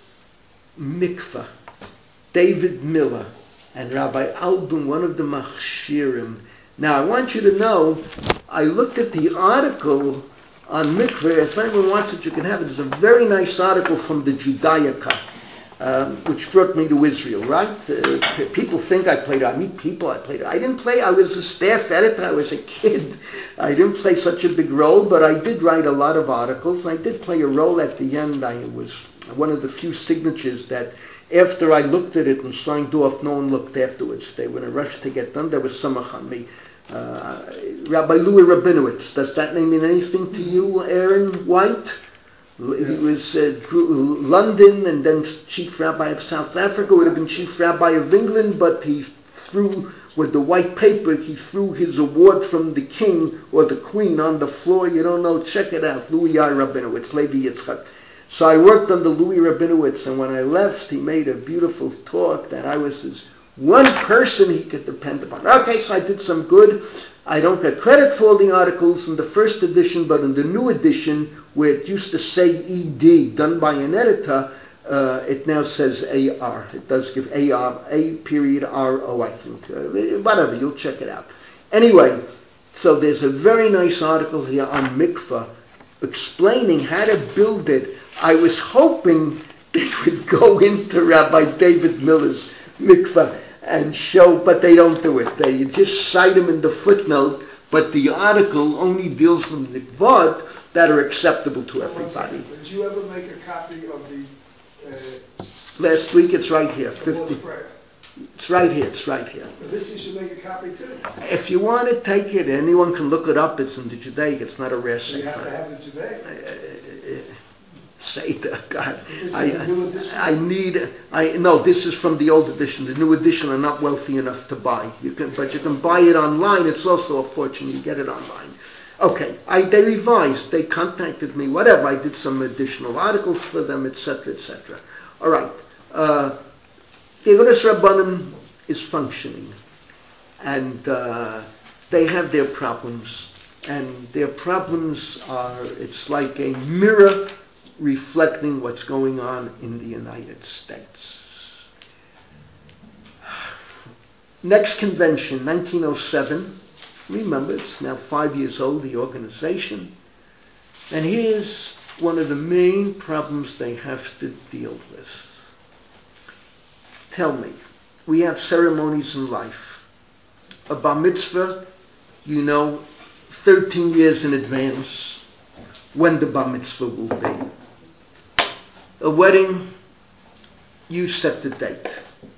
mikvah, David Miller, and Rabbi Album, one of the Machshirim. Now, I want you to know, I looked at the article on mikveh. If anyone wants it, you can have it. It's a very nice article from the Judaica. um, which brought me to Israel, right? Uh, p- people think I played, I meet people, I played, I didn't play, I was a staff editor, I was a kid. I didn't play such a big role, but I did write a lot of articles. I did play a role at the end. I was one of the few signatures that after I looked at it and signed off, no one looked afterwards. They were in a rush to get done. There was samach on me. Uh, Rabbi Louis Rabinowitz, does that name mean anything to you, Aaron White? Yes. He was uh, London and then chief rabbi of South Africa, would have been chief rabbi of England, but he threw, with the white paper, he threw his award from the king or the queen on the floor. You don't know, check it out, Louis I. Rabinowitz, Levi Yitzchak. So I worked under Louis Rabinowitz, and when I left, he made a beautiful talk that I was his one person he could depend upon. Okay, so I did some good. I don't get credit for all the articles in the first edition, but in the new edition, where it used to say E D, done by an editor, uh, it now says A R. It does give A R, A period R O, I think. Uh, whatever, you'll check it out. Anyway, so there's a very nice article here on mikvah explaining how to build it. I was hoping it would go into Rabbi David Miller's mikvah and show, but they don't do it. They just cite him in the footnote, but the article only deals with mikvot that are acceptable to everybody. Did you ever make a copy of the... Uh, Last week, it's right here. fifty. It's right here, it's right here. So this you should make a copy too? If you want to take it, anyone can look it up. It's in the Judaic, it's not a rare so sefer. You have to have the Judaic? Uh, uh, Seder, God. This I, is the new edition? I need, I, no, this is from the old edition. The new edition are not wealthy enough to buy. You can, but you can buy it online. It's also a fortune. You get it online. Okay, I, they revised. They contacted me, whatever. I did some additional articles for them, et cetera, et cetera. All right. Uh, the Egunas Rabbanim is functioning. And uh, they have their problems. And their problems are, it's like a mirror reflecting what's going on in the United States. Next convention, nineteen oh seven. Remember, it's now five years old, the organization. And here's one of the main problems they have to deal with. Tell me, we have ceremonies in life. A bar mitzvah, you know, thirteen years in advance when the bar mitzvah will be. A wedding, you set the date.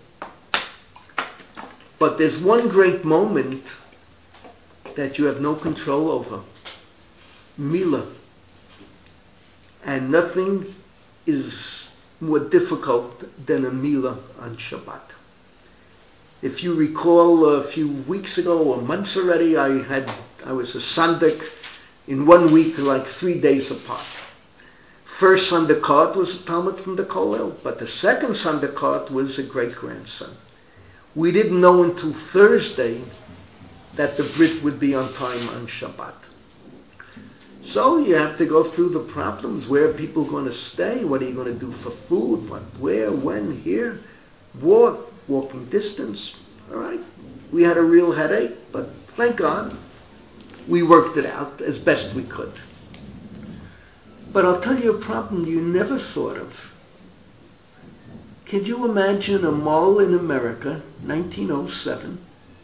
But there's one great moment that you have no control over. Milah. And nothing is more difficult than a milah on Shabbat. If you recall, a few weeks ago or months already, I had I was a sandik in one week, like three days apart. First sandikat was a Talmud from the Kollel, but the second sandikat was a great-grandson. We didn't know until Thursday that the Brit would be on time on Shabbat. So you have to go through the problems. Where are people going to stay? What are you going to do for food? What, where, when, here? Walk, walking distance. All right. We had a real headache, but thank God we worked it out as best we could. But I'll tell you a problem you never thought of. Could you imagine a mall in America, nineteen oh seven?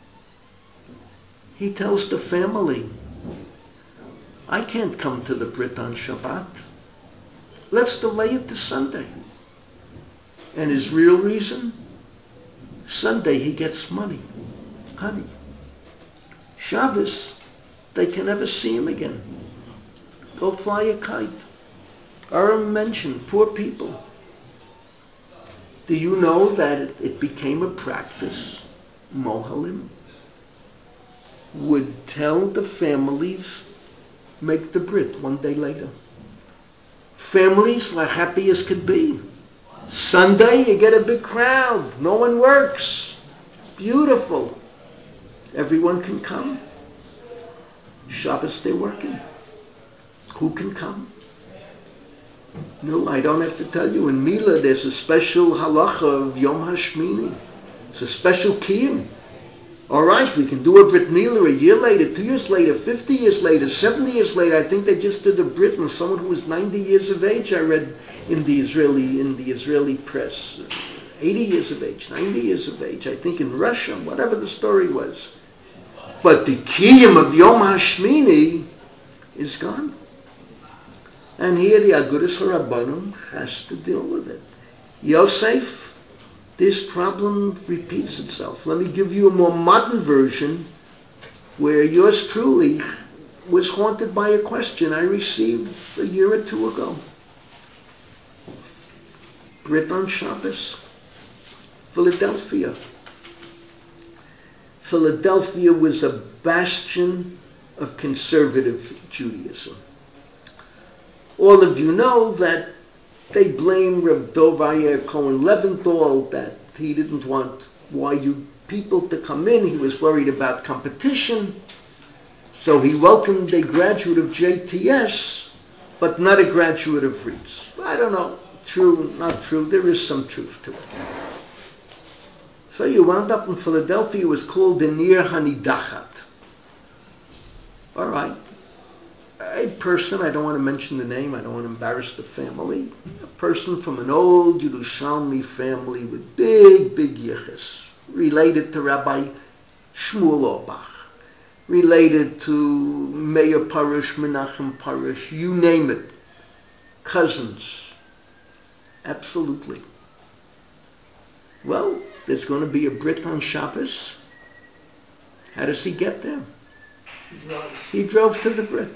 He tells the family, I can't come to the Brit on Shabbat. Let's delay it to Sunday. And his real reason? Sunday he gets money, honey. Shabbos, they can never see him again. Go fly a kite. Aram mentioned poor people. Do you know that it, it became a practice? Mohalim would tell the families, make the Brit one day later. Families were happy as could be. Sunday, you get a big crowd. No one works. Beautiful. Everyone can come. Shabbos, they're working. Who can come? No, I don't have to tell you. In Milah, there's a special halacha of Yom HaShmini. It's a special kiyum. All right, we can do a Brit Milah a year later, two years later, fifty years later, seventy years later. I think they just did a Brit on someone who was ninety years of age. I read in the Israeli in the Israeli press, eighty years of age, ninety years of age, I think in Russia, whatever the story was. But the kiyum of Yom HaShmini is gone. And here the Agudas HaRabbanim has to deal with it. Yosef, this problem repeats itself. Let me give you a more modern version where yours truly was haunted by a question I received a year or two ago. Brit on Shabbos, Philadelphia. Philadelphia was a bastion of conservative Judaism. All of you know that they blame Reb Dov Ayer Cohen Leventhal that he didn't want Y U people to come in. He was worried about competition. So he welcomed a graduate of J T S, but not a graduate of RIETS. I don't know. True, not true. There is some truth to it. So you wound up in Philadelphia. It was called the Nir Hanidachat. All right. A person, I don't want to mention the name, I don't want to embarrass the family, a person from an old Yerushalmi family with big, big yichus, related to Rabbi Shmuel Auerbach, related to Meir Parush, Menachem Parush, you name it, cousins, absolutely. Well, there's going to be a Brit on Shabbos. How does he get there? He drove. He drove to the Brit.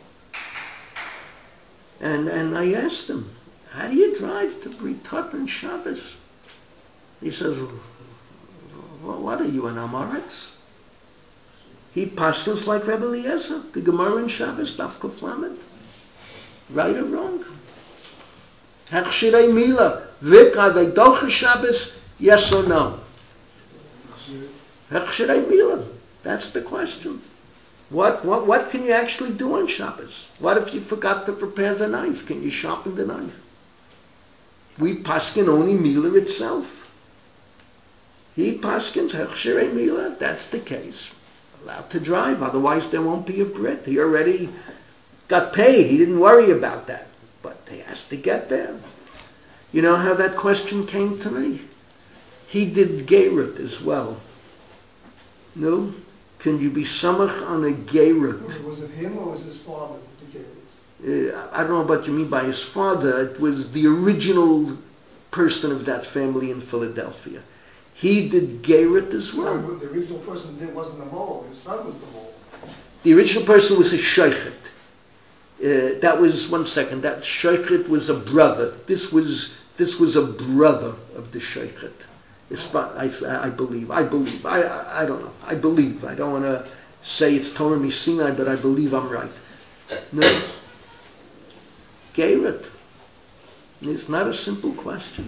And and I asked him, how do you drive to Britot on Shabbos? He says, well, what are you, an Amoritz? He pastors like Rebbe Eliezer, the Gemara in Shabbos, Daf Kuf Lamed. Right or wrong? Hechshirei Mila, Vik, are they Docha Shabbos? Yes or no? Hechshirei Mila. That's the question. What, what what can you actually do on Shabbos? What if you forgot to prepare the knife? Can you sharpen the knife? We paskin only Mila itself. He paskins Hechshirei Mila. That's the case. Allowed to drive, otherwise there won't be a Brit. He already got paid. He didn't worry about that. But he has to get there. You know how that question came to me? He did Gerut as well. No? Can you be samach on a gerut? Was it him or was his father the gerut? Uh, I don't know what you mean by his father. It was the original person of that family in Philadelphia. He did gerut as well. So the original person did, wasn't the mole. His son was the mole. The original person was a sheikhet. Uh, that was one second. That sheikhet was a brother. This was this was a brother of the sheikhet. I, I believe, I believe, I, I I don't know, I believe, I don't want to say it's Torah Misinai, but I believe I'm right. No. Gerut. It's not a simple question.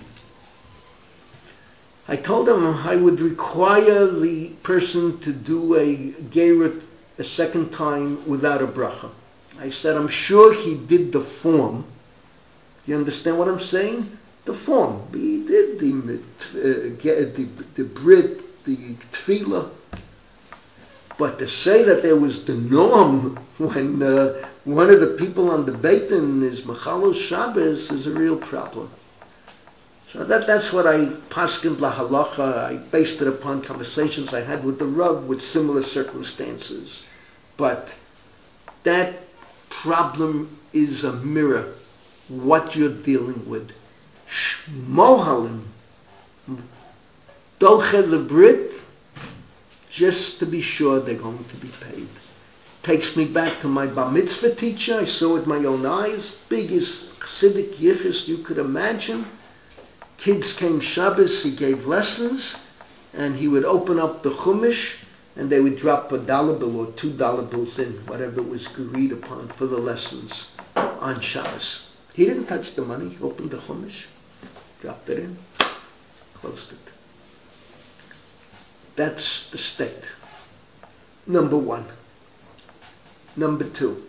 I told him I would require the person to do a Gerut a second time without a bracha. I said, I'm sure he did the form. You understand what I'm saying? The form. He did the, uh, the, the Brit, the Tefillah. But to say that there was the norm when uh, one of the people on the Beit Din is Mechalos Shabbos is a real problem. So that, that's what I paskined la halacha. I based it upon conversations I had with the Rav with similar circumstances. But that problem is a mirror. What you're dealing with. Shmohalim, Dolche Lebrit, just to be sure they're going to be paid. Takes me back to my bar mitzvah teacher. I saw with my own eyes, biggest Chassidic yichus you could imagine. Kids came Shabbos, he gave lessons, and he would open up the Chumash, and they would drop a dollar bill or two dollar bills in, whatever was agreed upon for the lessons on Shabbos. He didn't touch the money. He opened the Chumash, dropped it in, closed it. That's the state. Number one. Number two.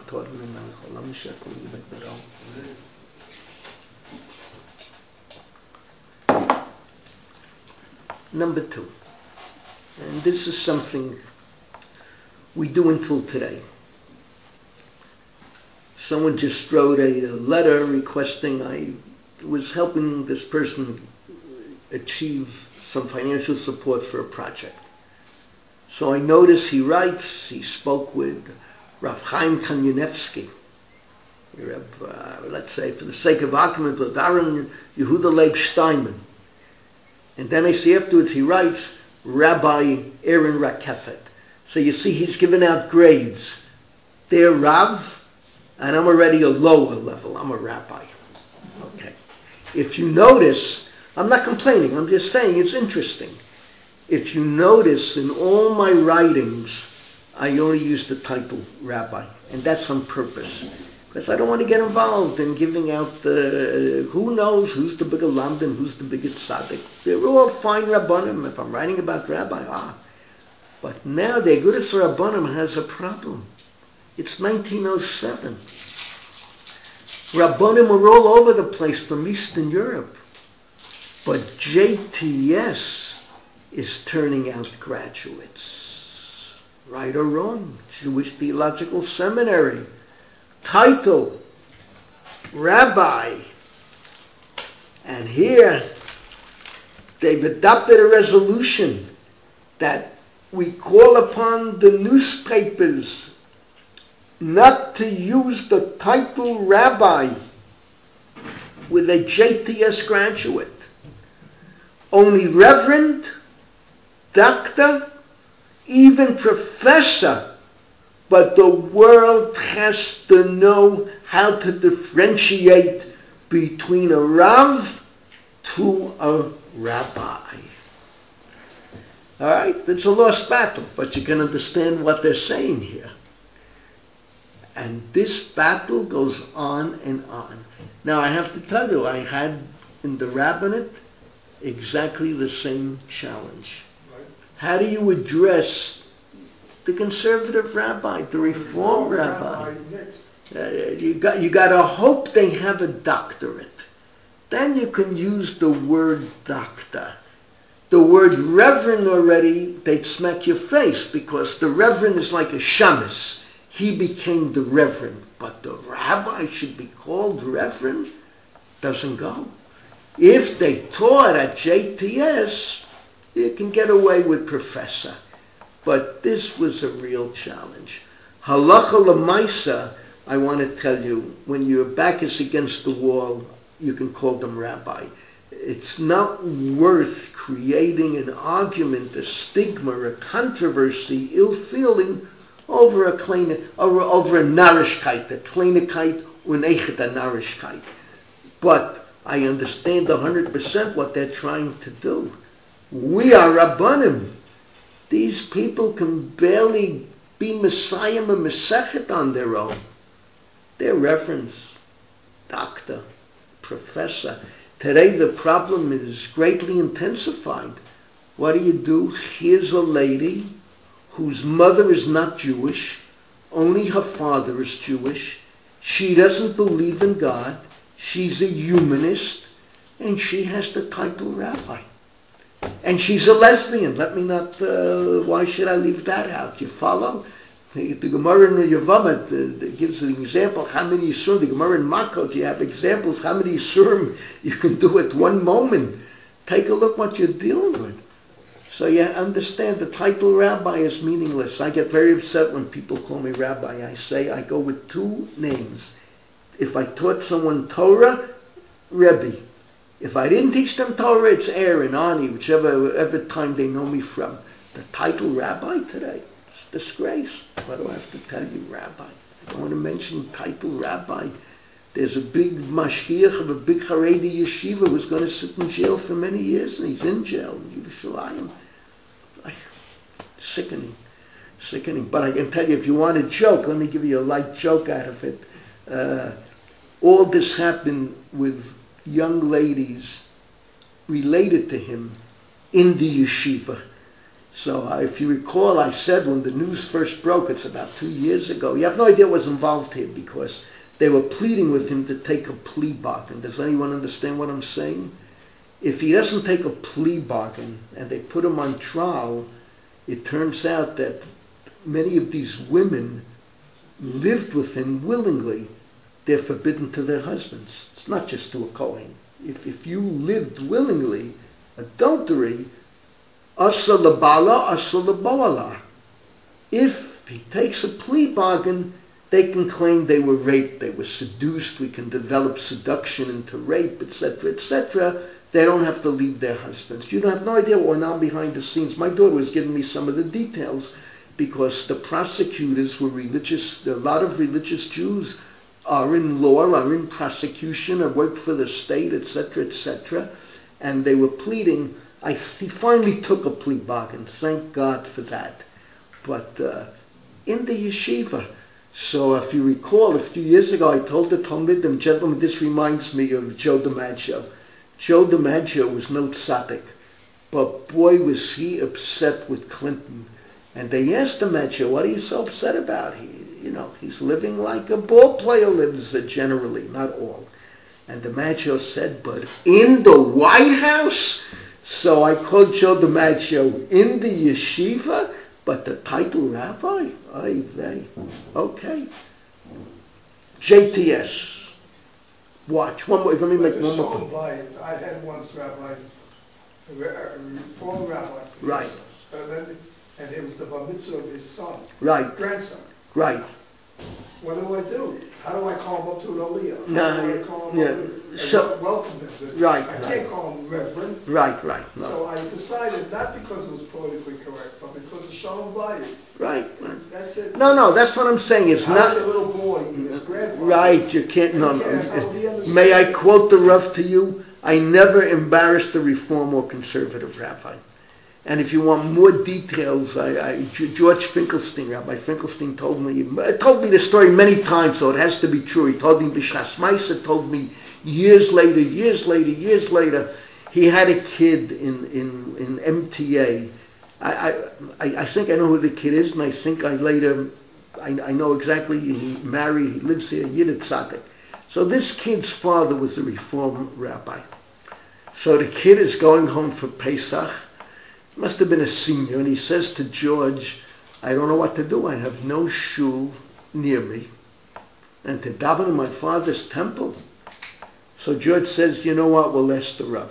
Number two. And this is something we do until today. someone just wrote a, a letter requesting I was helping this person achieve some financial support for a project. So I notice he writes, he spoke with Rav Chaim Kanievsky, uh, let's say for the sake of argument, with Aaron Yehuda Leib Steinman. And then I see afterwards he writes Rabbi Aaron Rakefet. So you see he's given out grades. They're Rav, and I'm already a lower level. I'm a rabbi. Okay. If you notice, I'm not complaining, I'm just saying it's interesting. If you notice in all my writings, I only use the title rabbi, and that's on purpose. Because I don't want to get involved in giving out the, who knows who's the bigger lamdan, who's the bigger tzaddik. They're all fine rabbanim. If I'm writing about rabbi, ah. But now the Agudas Rabbanim has a problem. It's nineteen oh seven. Rabbanim are all over the place from Eastern Europe. But J T S is turning out graduates. Right or wrong, Jewish Theological Seminary. Title, Rabbi. And here, they've adopted a resolution that we call upon the newspapers not to use the title Rabbi with a J T S graduate. Only Reverend, Doctor, even Professor. But the world has to know how to differentiate between a Rav to a Rabbi. All right? It's a lost battle, but you can understand what they're saying here. And this battle goes on and on. Now, I have to tell you, I had in the rabbinate exactly the same challenge. How do you address the conservative rabbi, the reform rabbi? Uh, you got you got to hope they have a doctorate. Then you can use the word doctor. The word reverend already, they'd smack your face because the reverend is like a shamus. He became the reverend, but the rabbi should be called reverend? Doesn't go. If they taught at J T S, you can get away with professor. But this was a real challenge. Halacha l'maisa, I want to tell you, when your back is against the wall, you can call them rabbi. It's not worth creating an argument, a stigma, a controversy, ill feeling over a kleine, over, over a narishkeit, a kleinigkeit und echet a narishkeit. But I understand one hundred percent what they're trying to do. We are Rabbanim. These people can barely be Messiah and Mesechet on their own. They're reverends, doctor, professor. Today the problem is greatly intensified. What do you do? Here's a lady whose mother is not Jewish, only her father is Jewish. She doesn't believe in God. She's a humanist, and she has the title rabbi. And she's a lesbian. Let me not, uh, why should I leave that out? You follow? The, the Gemara in the Yevamah uh, gives an example how many Yisurim, the Gemara in Makot, you have examples how many Yisurim you can do at one moment. Take a look what you're dealing with. So you understand the title rabbi is meaningless. I get very upset when people call me rabbi. I say I go with two names. If I taught someone Torah, Rebbe. If I didn't teach them Torah, it's Aaron, Ani, whichever, whichever time they know me from. The title rabbi today, it's a disgrace. What do I have to tell you, rabbi? I don't want to mention title rabbi. There's a big mashgiach of a big Haredi yeshiva who's going to sit in jail for many years, and he's in jail in Yerushalayim. Sickening, sickening. But I can tell you, if you want a joke, let me give you a light joke out of it. Uh, all this happened with young ladies related to him in the yeshiva. So uh, if you recall, I said when the news first broke, it's about two years ago, you have no idea what was involved here because they were pleading with him to take a plea bargain. Does anyone understand what I'm saying? If he doesn't take a plea bargain and they put him on trial, it turns out that many of these women lived with him willingly they're forbidden to their husbands. It's not just to a Kohen. If, if you lived willingly, adultery, asa labala, asa laboala. If he takes a plea bargain, they can claim they were raped, they were seduced, we can develop seduction into rape, et cetera, et cetera. They don't have to leave their husbands. You have no idea what went on behind the scenes. My daughter was giving me some of the details because the prosecutors were religious. A lot of religious Jews are in law, are in prosecution, or work for the state, et cetera, et cetera. And they were pleading. I, he finally took a plea bargain. Thank God for that. But uh, in the yeshiva, so if you recall, a few years ago, I told the Talmidim, gentlemen, this reminds me of Joe DiMaggio. Joe DiMaggio was no tzaddik, but boy, was he upset with Clinton. And they asked DiMaggio, what are you so upset about? He, you know, he's living like a ball player lives uh, generally, not all. And DiMaggio said, but in the White House? So I called Joe DiMaggio in the yeshiva, but the title rabbi? Ay vey. Okay. J T S. Watch. One more. Let me make But one to more show point. by it, I had once rabbi, former rabbi. Right. And then, and it was the bar mitzvah of his son. Right. Grandson. Right. What do I do? How do I call him up to an aliyah? How No, do I call him yeah. up to So- and welcome him? Right, I right. can't call him reverend. Right, right. No. So I decided, not because it was politically correct, but because of Shalom Bayit. Right, right. That's it. No, no, that's what I'm saying. It's I not... was a little boy, his grandfather. Right, you can't... No, You can't, how no. do you understand? May I quote the Rav to you? I never embarrassed a Reform or Conservative rabbi. And if you want more details, I, I, George Finkelstein, Rabbi Finkelstein told me, told me the story many times, so it has to be true. He told me B'Shas Ma'aseh, told me years later, years later, years later, he had a kid in, in, in M T A. I, I, I think I know who the kid is, and I think I later, I, I know exactly, he married, he lives here, Yiddish Tzaddik. So this kid's father was a Reform rabbi. So the kid is going home for Pesach, must have been a senior, and he says to George, I don't know what to do. I have no shul near me. And to daven in my father's temple. So George says, you know what, we'll ask the Rav.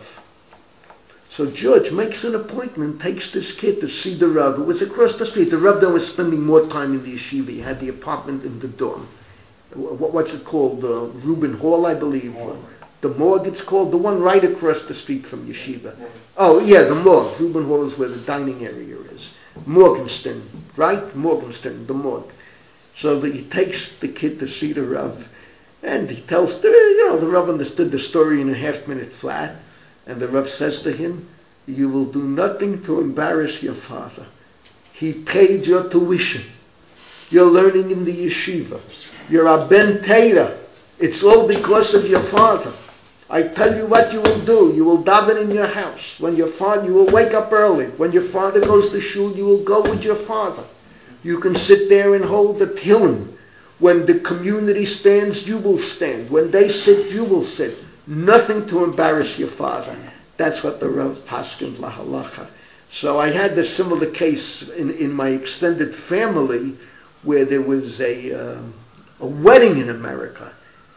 So George makes an appointment, takes this kid to see the Rav. It was across the street. The Rav then was spending more time in the yeshiva. He had the apartment in the dorm. What's it called? Uh, Reuben Hall, I believe. Uh, the morgue, it's called. The one right across the street from yeshiva. Oh, yeah, the morgue. Reuben Hall is where the dining area is. Morgenstern, right? Morgenstern, the morgue. So the, he takes the kid to see the Rav, and he tells, the, you know, the Rav understood the story in a half minute flat, and the Rav says to him, you will do nothing to embarrass your father. He paid your tuition. You're learning in the yeshiva. You're a ben Torah. It's all because of your father. I tell you what you will do. You will daven in your house. When your father, you will wake up early. When your father goes to shul, you will go with your father. You can sit there and hold the tefillin. When the community stands, you will stand. When they sit, you will sit. Nothing to embarrass your father. That's what the Rav Paskin lahalacha. So I had this similar case in, in my extended family where there was a, uh, a wedding in America.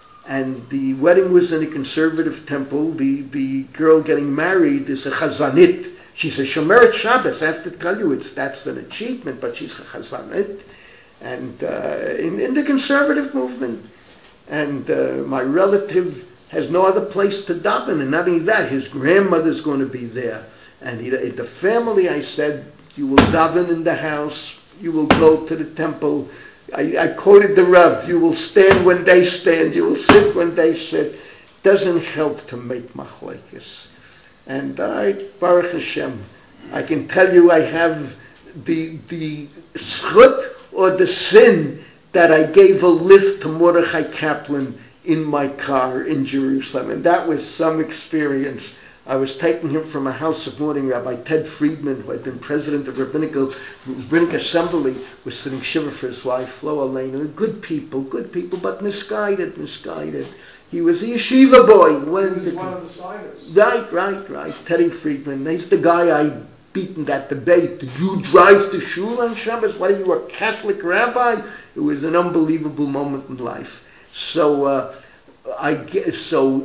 And the wedding was in a conservative temple. The, the girl getting married is a chazanit. She's a Shomeret Shabbos. I have to tell you, it's, that's an achievement, but she's a chazanit. And uh, in, in the conservative movement. And uh, my relative has no other place to daven. And not only that, his grandmother's going to be there. And he, the family, I said, you will daven in the house. You will go to the temple. I, I quoted the Rav, you will stand when they stand, you will sit when they sit. Doesn't help to make machlekes. And I, Baruch Hashem, I can tell you I have the the schut or the sin that I gave a lift to Mordechai Kaplan in my car in Jerusalem. And that was some experience. I was taking him from a house of mourning. Rabbi Ted Friedman, who had been president of Rabbinical, Rabbinic Assembly, was sitting shiva for his wife, Flo Elena. Good people, good people, but misguided, misguided. He was a yeshiva boy. He, he was to, one of the signers. Right, right, right. Teddy Friedman. He's the guy I beat in that debate. Did you drive to shul on Shabbos? What are you, a Catholic rabbi? It was an unbelievable moment in life. So uh, I get, so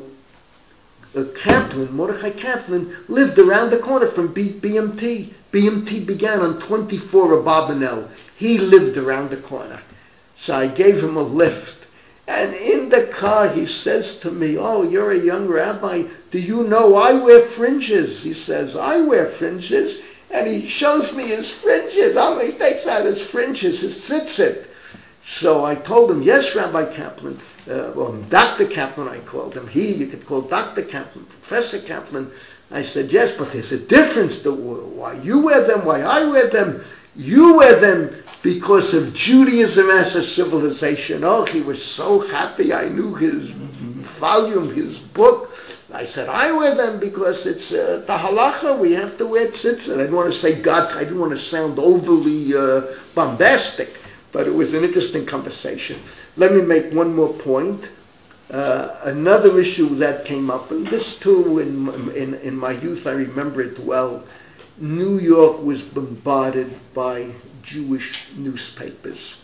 uh, Kaplan, Mordechai Kaplan, lived around the corner from B- BMT. B M T began on twenty-four Abarbanel. He lived around the corner. So I gave him a lift. And in the car he says to me, oh, you're a young rabbi. Do you know I wear fringes? He says, I wear fringes. And he shows me his fringes. Oh, he takes out his fringes, his tzitzit. So I told him, yes, Rabbi Kaplan. Uh, well, Doctor Kaplan, I called him. He, you could call Doctor Kaplan, Professor Kaplan. I said, yes, but there's a difference. To why you wear them, why I wear them. You wear them because of Judaism as a civilization. Oh, he was so happy. I knew his volume, his book. I said, I wear them because it's uh, the halacha. We have to wear tzitzit. I didn't want to say God. I didn't want to sound overly uh, bombastic, but it was an interesting conversation. Let me make one more point. Uh, another issue that came up, and this too in, in, in my youth, I remember it well. New York was bombarded by Jewish newspapers.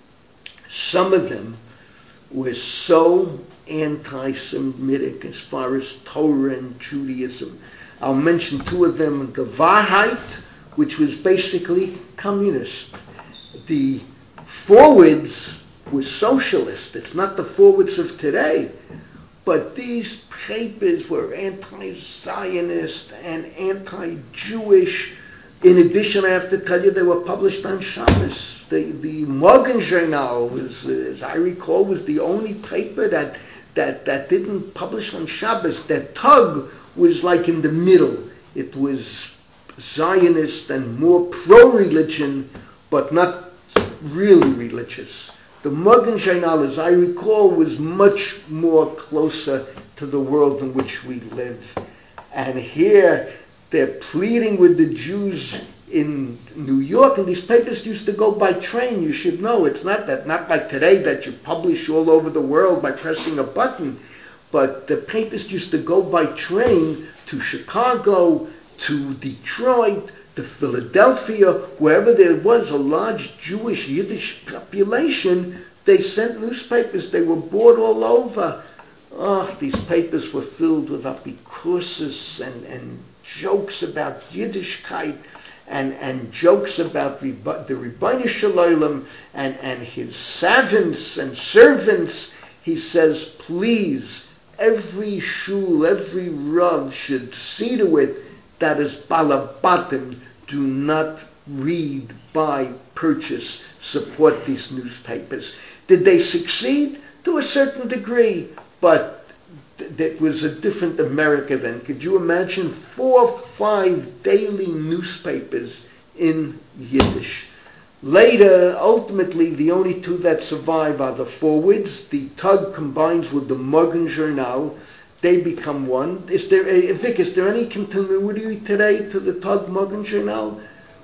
Some of them were so anti-Semitic as far as Torah and Judaism. I'll mention two of them. The Wahrheit, which was basically communist. The Forwards were socialist. It's not the Forwards of today. But these papers were anti-Zionist and anti-Jewish. In addition, I have to tell you, they were published on Shabbos. The, the Morgenjournal, was, as I recall, was the only paper that, that, that didn't publish on Shabbos. That Tug was like in the middle. It was Zionist and more pro-religion, but not really religious. The Morgenjournal, as I recall, was much more closer to the world in which we live. And here they're pleading with the Jews in New York, and these papers used to go by train. You should know it's not that, not like today that you publish all over the world by pressing a button. But the papers used to go by train to Chicago, to Detroit, to Philadelphia, wherever there was a large Jewish Yiddish population, they sent newspapers. They were bought all over. Oh, these papers were filled with apikoursis and, and jokes about Yiddishkeit and, and jokes about the Ribbono Shel Olam and, and his servants and servants. He says, please, every shul, every rav should see to it that is balabatim, do not read, buy, purchase, support these newspapers. Did they succeed? To a certain degree, but th- it was a different America then. Could you imagine four or five daily newspapers in Yiddish? Later, ultimately, the only two that survive are the Forwards. The Tug combines with the Morgenjournal. They become one. Is there, a, Vic, is there any continuity today to the Tug Morgenjournal?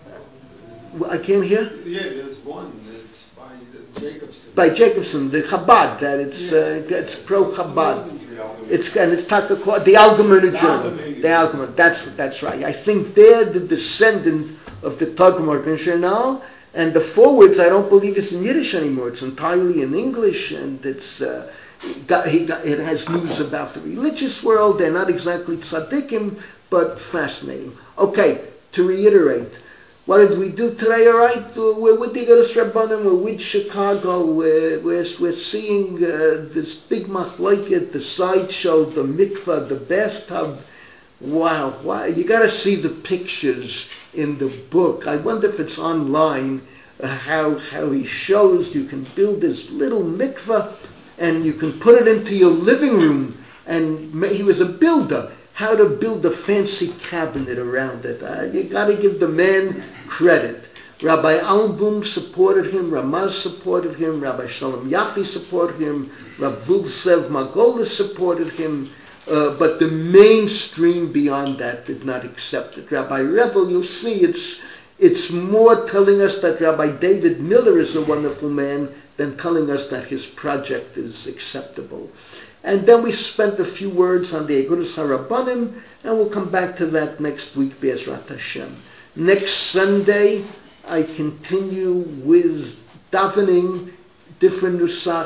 I can't hear? Yeah, there's one. It's by the Jacobson. By Jacobson, the Chabad, that it's, yeah. uh, it's pro-Chabad. It's, and it's talked about the Algemeine Journal. The Algemeine, that's, that's right. I think they're the descendant of the Tug Morgenjournal. And the Forwards, I don't believe it's in Yiddish anymore. It's entirely in English, and it's... Uh, Got, he got, it has news about the religious world. They're not exactly tzaddikim, but fascinating. Okay, to reiterate, what did we do today, all right? Uh, we're with the Igeres Rabbanim, we're with Chicago, we're, we're, we're seeing uh, this big machlokes, the sideshow, the mikvah, the bathtub. Wow, wow, you got to see the pictures in the book. I wonder if it's online, uh, how, how he shows you can build this little mikvah, and you can put it into your living room. And he was a builder. How to build a fancy cabinet around it. Uh, you got to give the man credit. Rabbi Alboum supported him. Ramaz supported him. Rabbi Shalom Yaffe supported him. Rabbi Vulsev Margolis supported him. Uh, but the mainstream beyond that did not accept it. Rabbi Revel, you'll see, it's it's more telling us that Rabbi David Miller is a wonderful man than telling us that his project is acceptable. And then we spent a few words on the Egudas HaRabbanim, and we'll come back to that next week, Be'ezrat Hashem. Next Sunday, I continue with davening, different nusach,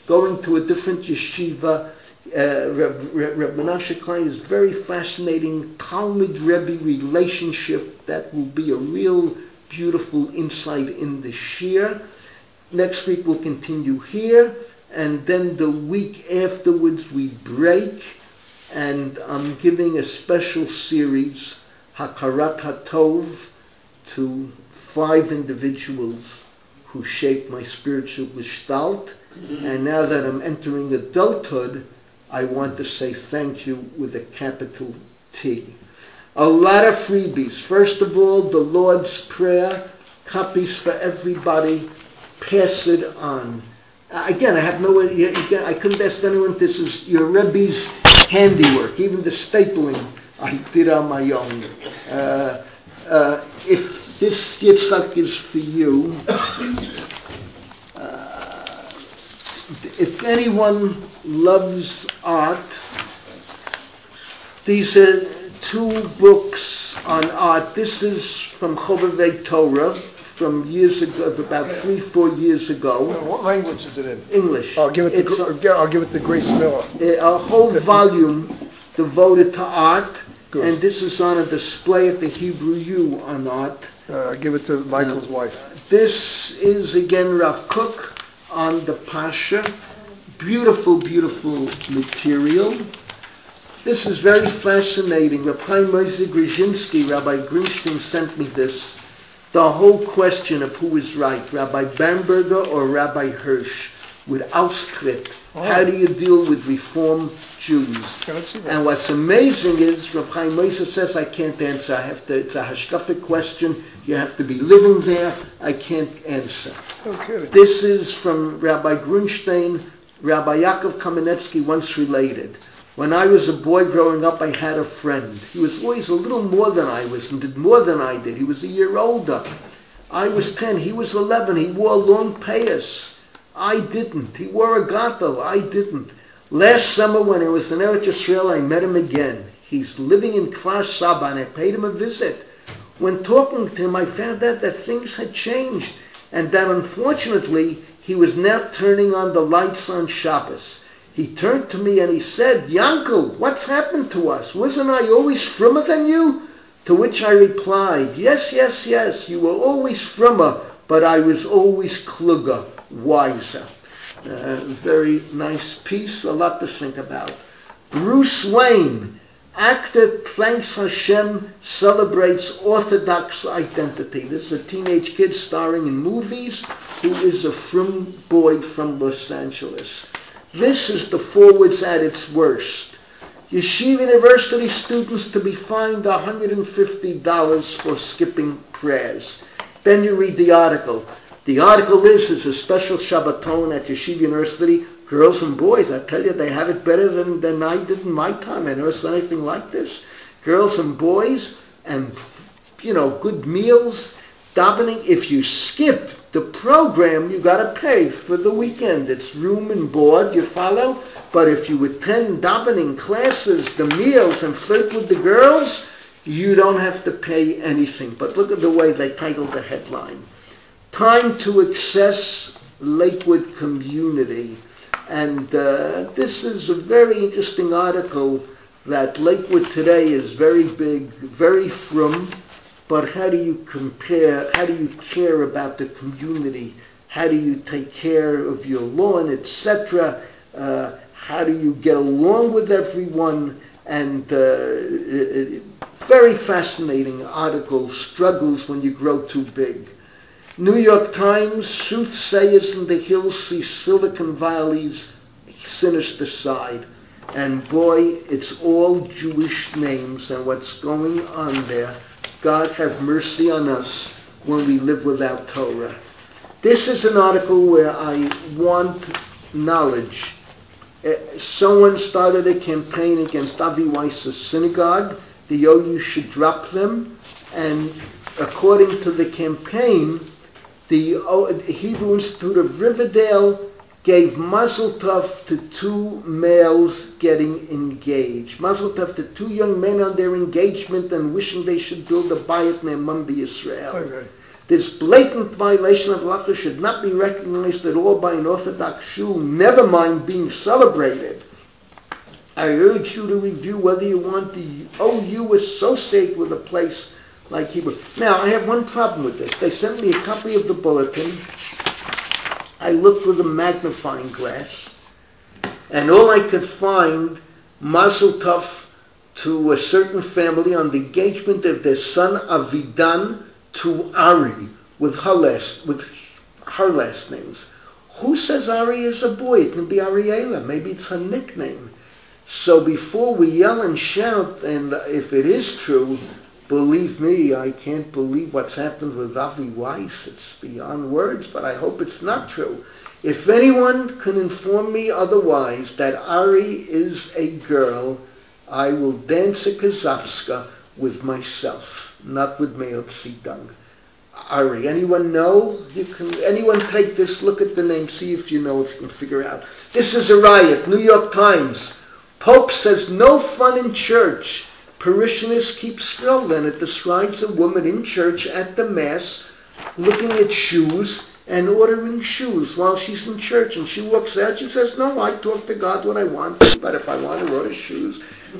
going to a different yeshiva. Uh, Reb, Reb, Reb Menashe Klein is very fascinating. Talmud Rebbe relationship, that will be a real beautiful insight in the shir. Next week we'll continue here, and then the week afterwards we break, and I'm giving a special series, Hakarat HaTov, to five individuals who shaped my spiritual gestalt. And now that I'm entering adulthood, I want to say thank you with a capital T. A lot of freebies. First of all, the Lord's Prayer, copies for everybody. Pass it on. Uh, again, I have no idea. Again, I couldn't ask anyone. This is your Rebbe's handiwork. Even the stapling I did on my own. Uh, uh, if this Yitzchak is for you, uh, if anyone loves art, these are two books on art. This is from Chovevei Torah from years ago, about three, four years ago. Uh, what language is it in? English. I'll give it It's to a, I'll give it to Grace Miller. A whole volume devoted to art. Good. And this is on a display at the Hebrew U on art. Uh, I'll give it to Michael's uh, wife. This is again Rav Kook on the Pasha. Beautiful, beautiful material. This is very fascinating. Rabbi Moshe Grzinski, Rabbi Greenstein sent me this. The whole question of who is right, Rabbi Bamberger or Rabbi Hirsch, with Auskrit. Oh. How do you deal with Reform Jews? Okay, let's see that. And what's amazing is, Rabbi Moshe says, I can't answer. I have to. It's a hashkafic question. You have to be living there. I can't answer. Okay. This is from Rabbi Grunstein. Rabbi Yaakov Kamenetsky once related, when I was a boy growing up, I had a friend. He was always a little more than I was and did more than I did. He was a year older. I was ten. He was eleven. He wore long payas. I didn't. He wore a gato. I didn't. Last summer when I was in Eretz Yisrael, I met him again. He's living in Kfar Saba, and I paid him a visit. When talking to him, I found out that things had changed, and that unfortunately, he was now turning on the lights on Shabbos. He turned to me and he said, Yankel, what's happened to us? Wasn't I always frummer than you? To which I replied, yes, yes, yes, you were always frummer, but I was always kluger, wiser. Uh, very nice piece, a lot to think about. Bruce Wayne, actor thanks Hashem, celebrates Orthodox identity. This is a teenage kid starring in movies who is a frum boy from Los Angeles. This is the forwards at its worst. Yeshiva University students to be fined one hundred fifty dollars for skipping prayers. Then you read the article. The article is, it's a special Shabbaton at Yeshiva University. Girls and boys, I tell you, they have it better than, than I did in my time. I never saw anything like this. Girls and boys, and, you know, good meals, davening. If you skip the program, you got to pay for the weekend. It's room and board, you follow? But if you attend davening classes, the meals, and flirt with the girls, you don't have to pay anything. But look at the way they titled the headline. Time to access Lakewood community. And uh, this is a very interesting article that Lakewood today is very big, very frum, but how do you compare, how do you care about the community? How do you take care of your lawn, et cetera? Uh, how do you get along with everyone? And uh, very fascinating article, struggles when you grow too big. New York Times, soothsayers in the hills see Silicon Valley's sinister side. And boy, it's all Jewish names and what's going on there. God have mercy on us when we live without Torah. This is an article where I want knowledge. Uh, someone started a campaign against Avi Weiss's synagogue. The O U should drop them. And according to the campaign, the Hebrew Institute of Riverdale gave Mazel Tov to two males getting engaged. Mazel Tov to two young men on their engagement and wishing they should build a bayit near Mumbai, Israel. Okay. This blatant violation of halacha should not be recognized at all by an Orthodox Jew, never mind being celebrated. I urge you to review whether you want the O U associate with a place like Hebrew. Now, I have one problem with this. They sent me a copy of the bulletin. I looked with a magnifying glass, and all I could find, Mazel Tov to a certain family on the engagement of their son Avidan to Ari, with her last, with her last names. Who says Ari is a boy? It can be Ariela. Maybe it's her nickname. So before we yell and shout, and if it is true, believe me, I can't believe what's happened with Avi Weiss. It's beyond words, but I hope it's not true. If anyone can inform me otherwise that Ari is a girl, I will dance a kazatska with myself, not with Meir Tzidang. Ari, anyone know? You can. Anyone take this, look at the name, see if you know, if you can figure out. This is a riot. New York Times. Pope says no fun in church. Parishioners keep still. Then it describes a woman in church at the Mass looking at shoes and ordering shoes while she's in church. And she walks out, she says, no, I talk to God what I want, but if I want to order shoes,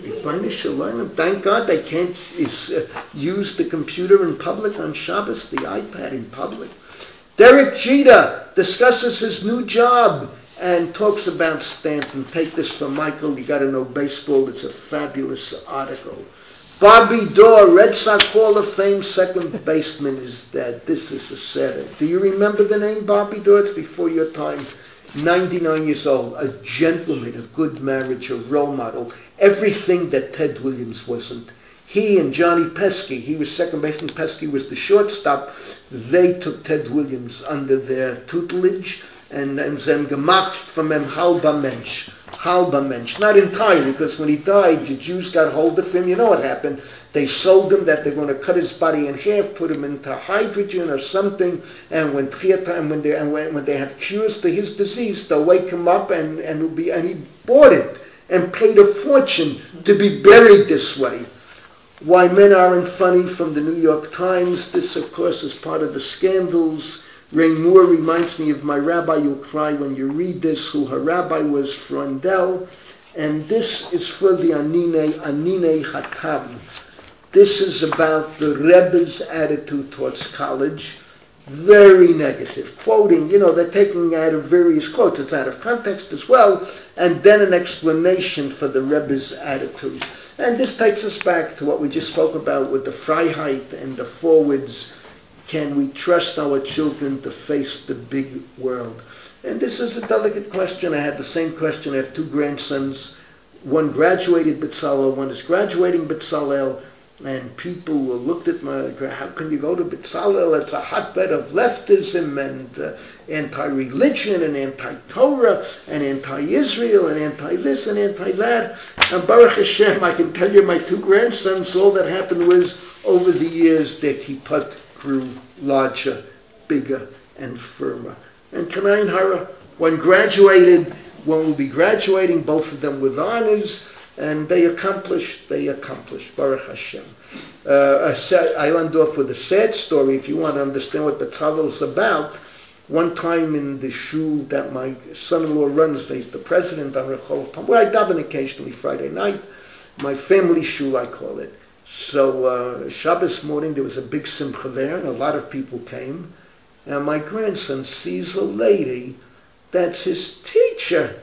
thank God they can't uh, use the computer in public on Shabbos, the iPad in public. Derek Jeter discusses his new job and talks about Stanton. Take this from Michael. You got to know baseball. It's a fabulous article. Bobby Doerr, Red Sox Hall of Fame second baseman, is dead. This is a sad. Do you remember the name Bobby Doerr? It's before your time. ninety-nine years old, a gentleman, a good marriage, a role model, everything that Ted Williams wasn't. He and Johnny Pesky, he was second baseman, Pesky was the shortstop. They took Ted Williams under their tutelage and then gemacht from him halber Mensch. Halber Mensch. Not entirely, because when he died, the Jews got hold of him. You know what happened? They sold him that they're going to cut his body in half, put him into hydrogen or something, and when and when they and when, when they have cures to his disease, they'll wake him up and and he'll be and he bought it and paid a fortune to be buried this way. Why men aren't funny from the New York Times. This, of course, is part of the scandals. Ray Moore reminds me of my rabbi. You'll cry when you read this, who her rabbi was, Frondel. And this is for the Anine, Anine Hatam. This is about the Rebbe's attitude towards college. Very negative. Quoting, you know, they're taking out of various quotes. It's out of context as well. And then an explanation for the Rebbe's attitude. And this takes us back to what we just spoke about with the Freiheit and the forwards. Can we trust our children to face the big world? And this is a delicate question. I had the same question. I have two grandsons. One graduated B'Tzalel, one is graduating B'Tzalel. And people looked at my, how can you go to B'Tzalel? It's a hotbed of leftism and uh, anti-religion and anti-Torah and anti-Israel and anti-this and anti-that. And Baruch Hashem, I can tell you my two grandsons, all that happened was over the years their kippot grew larger, bigger, and firmer. And Kanai Hara, one graduated, one will be graduating, both of them with honors, and they accomplished, they accomplished, Baruch Hashem. Uh, a sad, I end off with a sad story, if you want to understand what the B'Tzalel is about. One time in the shul that my son-in-law runs, he's the president on Rechov, where I daven occasionally Friday night, my family shul, I call it. So uh, Shabbos morning, there was a big simcha there, and a lot of people came. And my grandson sees a lady that's his teacher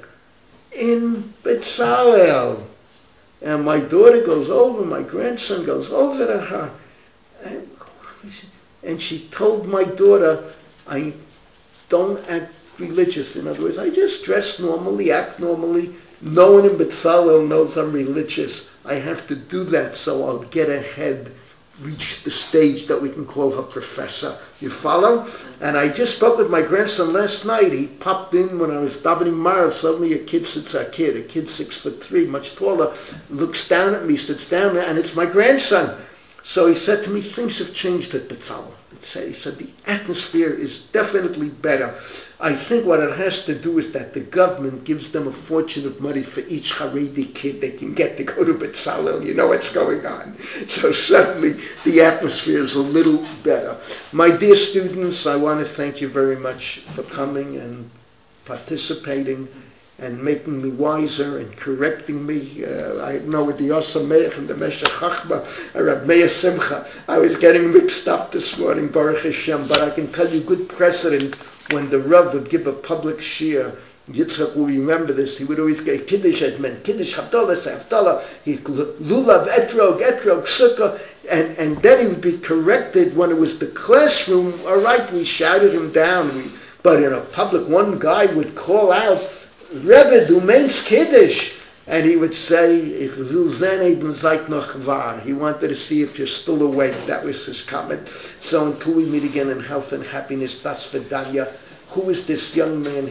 in B'Tzalel. And my daughter goes over, my grandson goes over to her. And, and she told my daughter, I don't act religious. In other words, I just dress normally, act normally. No one in B'Tzalel knows I'm religious. I have to do that so I'll get ahead, reach the stage that we can call her professor. You follow? And I just spoke with my grandson last night. He popped in when I was davening Marav. Suddenly a kid sits, a kid, a kid six foot three, much taller, looks down at me, sits down there, and it's my grandson. So he said to me, things have changed at Betzalel. He said, the atmosphere is definitely better. I think what it has to do is that the government gives them a fortune of money for each Haredi kid they can get to go to Betzalel. You know what's going on. So suddenly the atmosphere is a little better. My dear students, I want to thank you very much for coming and participating and making me wiser and correcting me. Uh, I know with the Yosef Meir and the Meshech Chachma, uh, Rab Meir Simcha, I was getting mixed up this morning, Baruch Hashem, but I can tell you good precedent when the Rav would give a public shiur. Yitzchak will remember this. He would always get Kiddush, it meant Kiddush, Havdalah, say Havdalah, he Lulav, Etrog, Etrog, Sukkah, and, and then he would be corrected when it was the classroom. All right, we shouted him down, we, but in a public, one guy would call out, Rebbe, du meinst Kiddush. And he would say, Ich will sehen, eben seid noch wahr. He wanted to see if you're still awake. That was his comment. So until we meet again in health and happiness, das Vidanya. Who is this young man?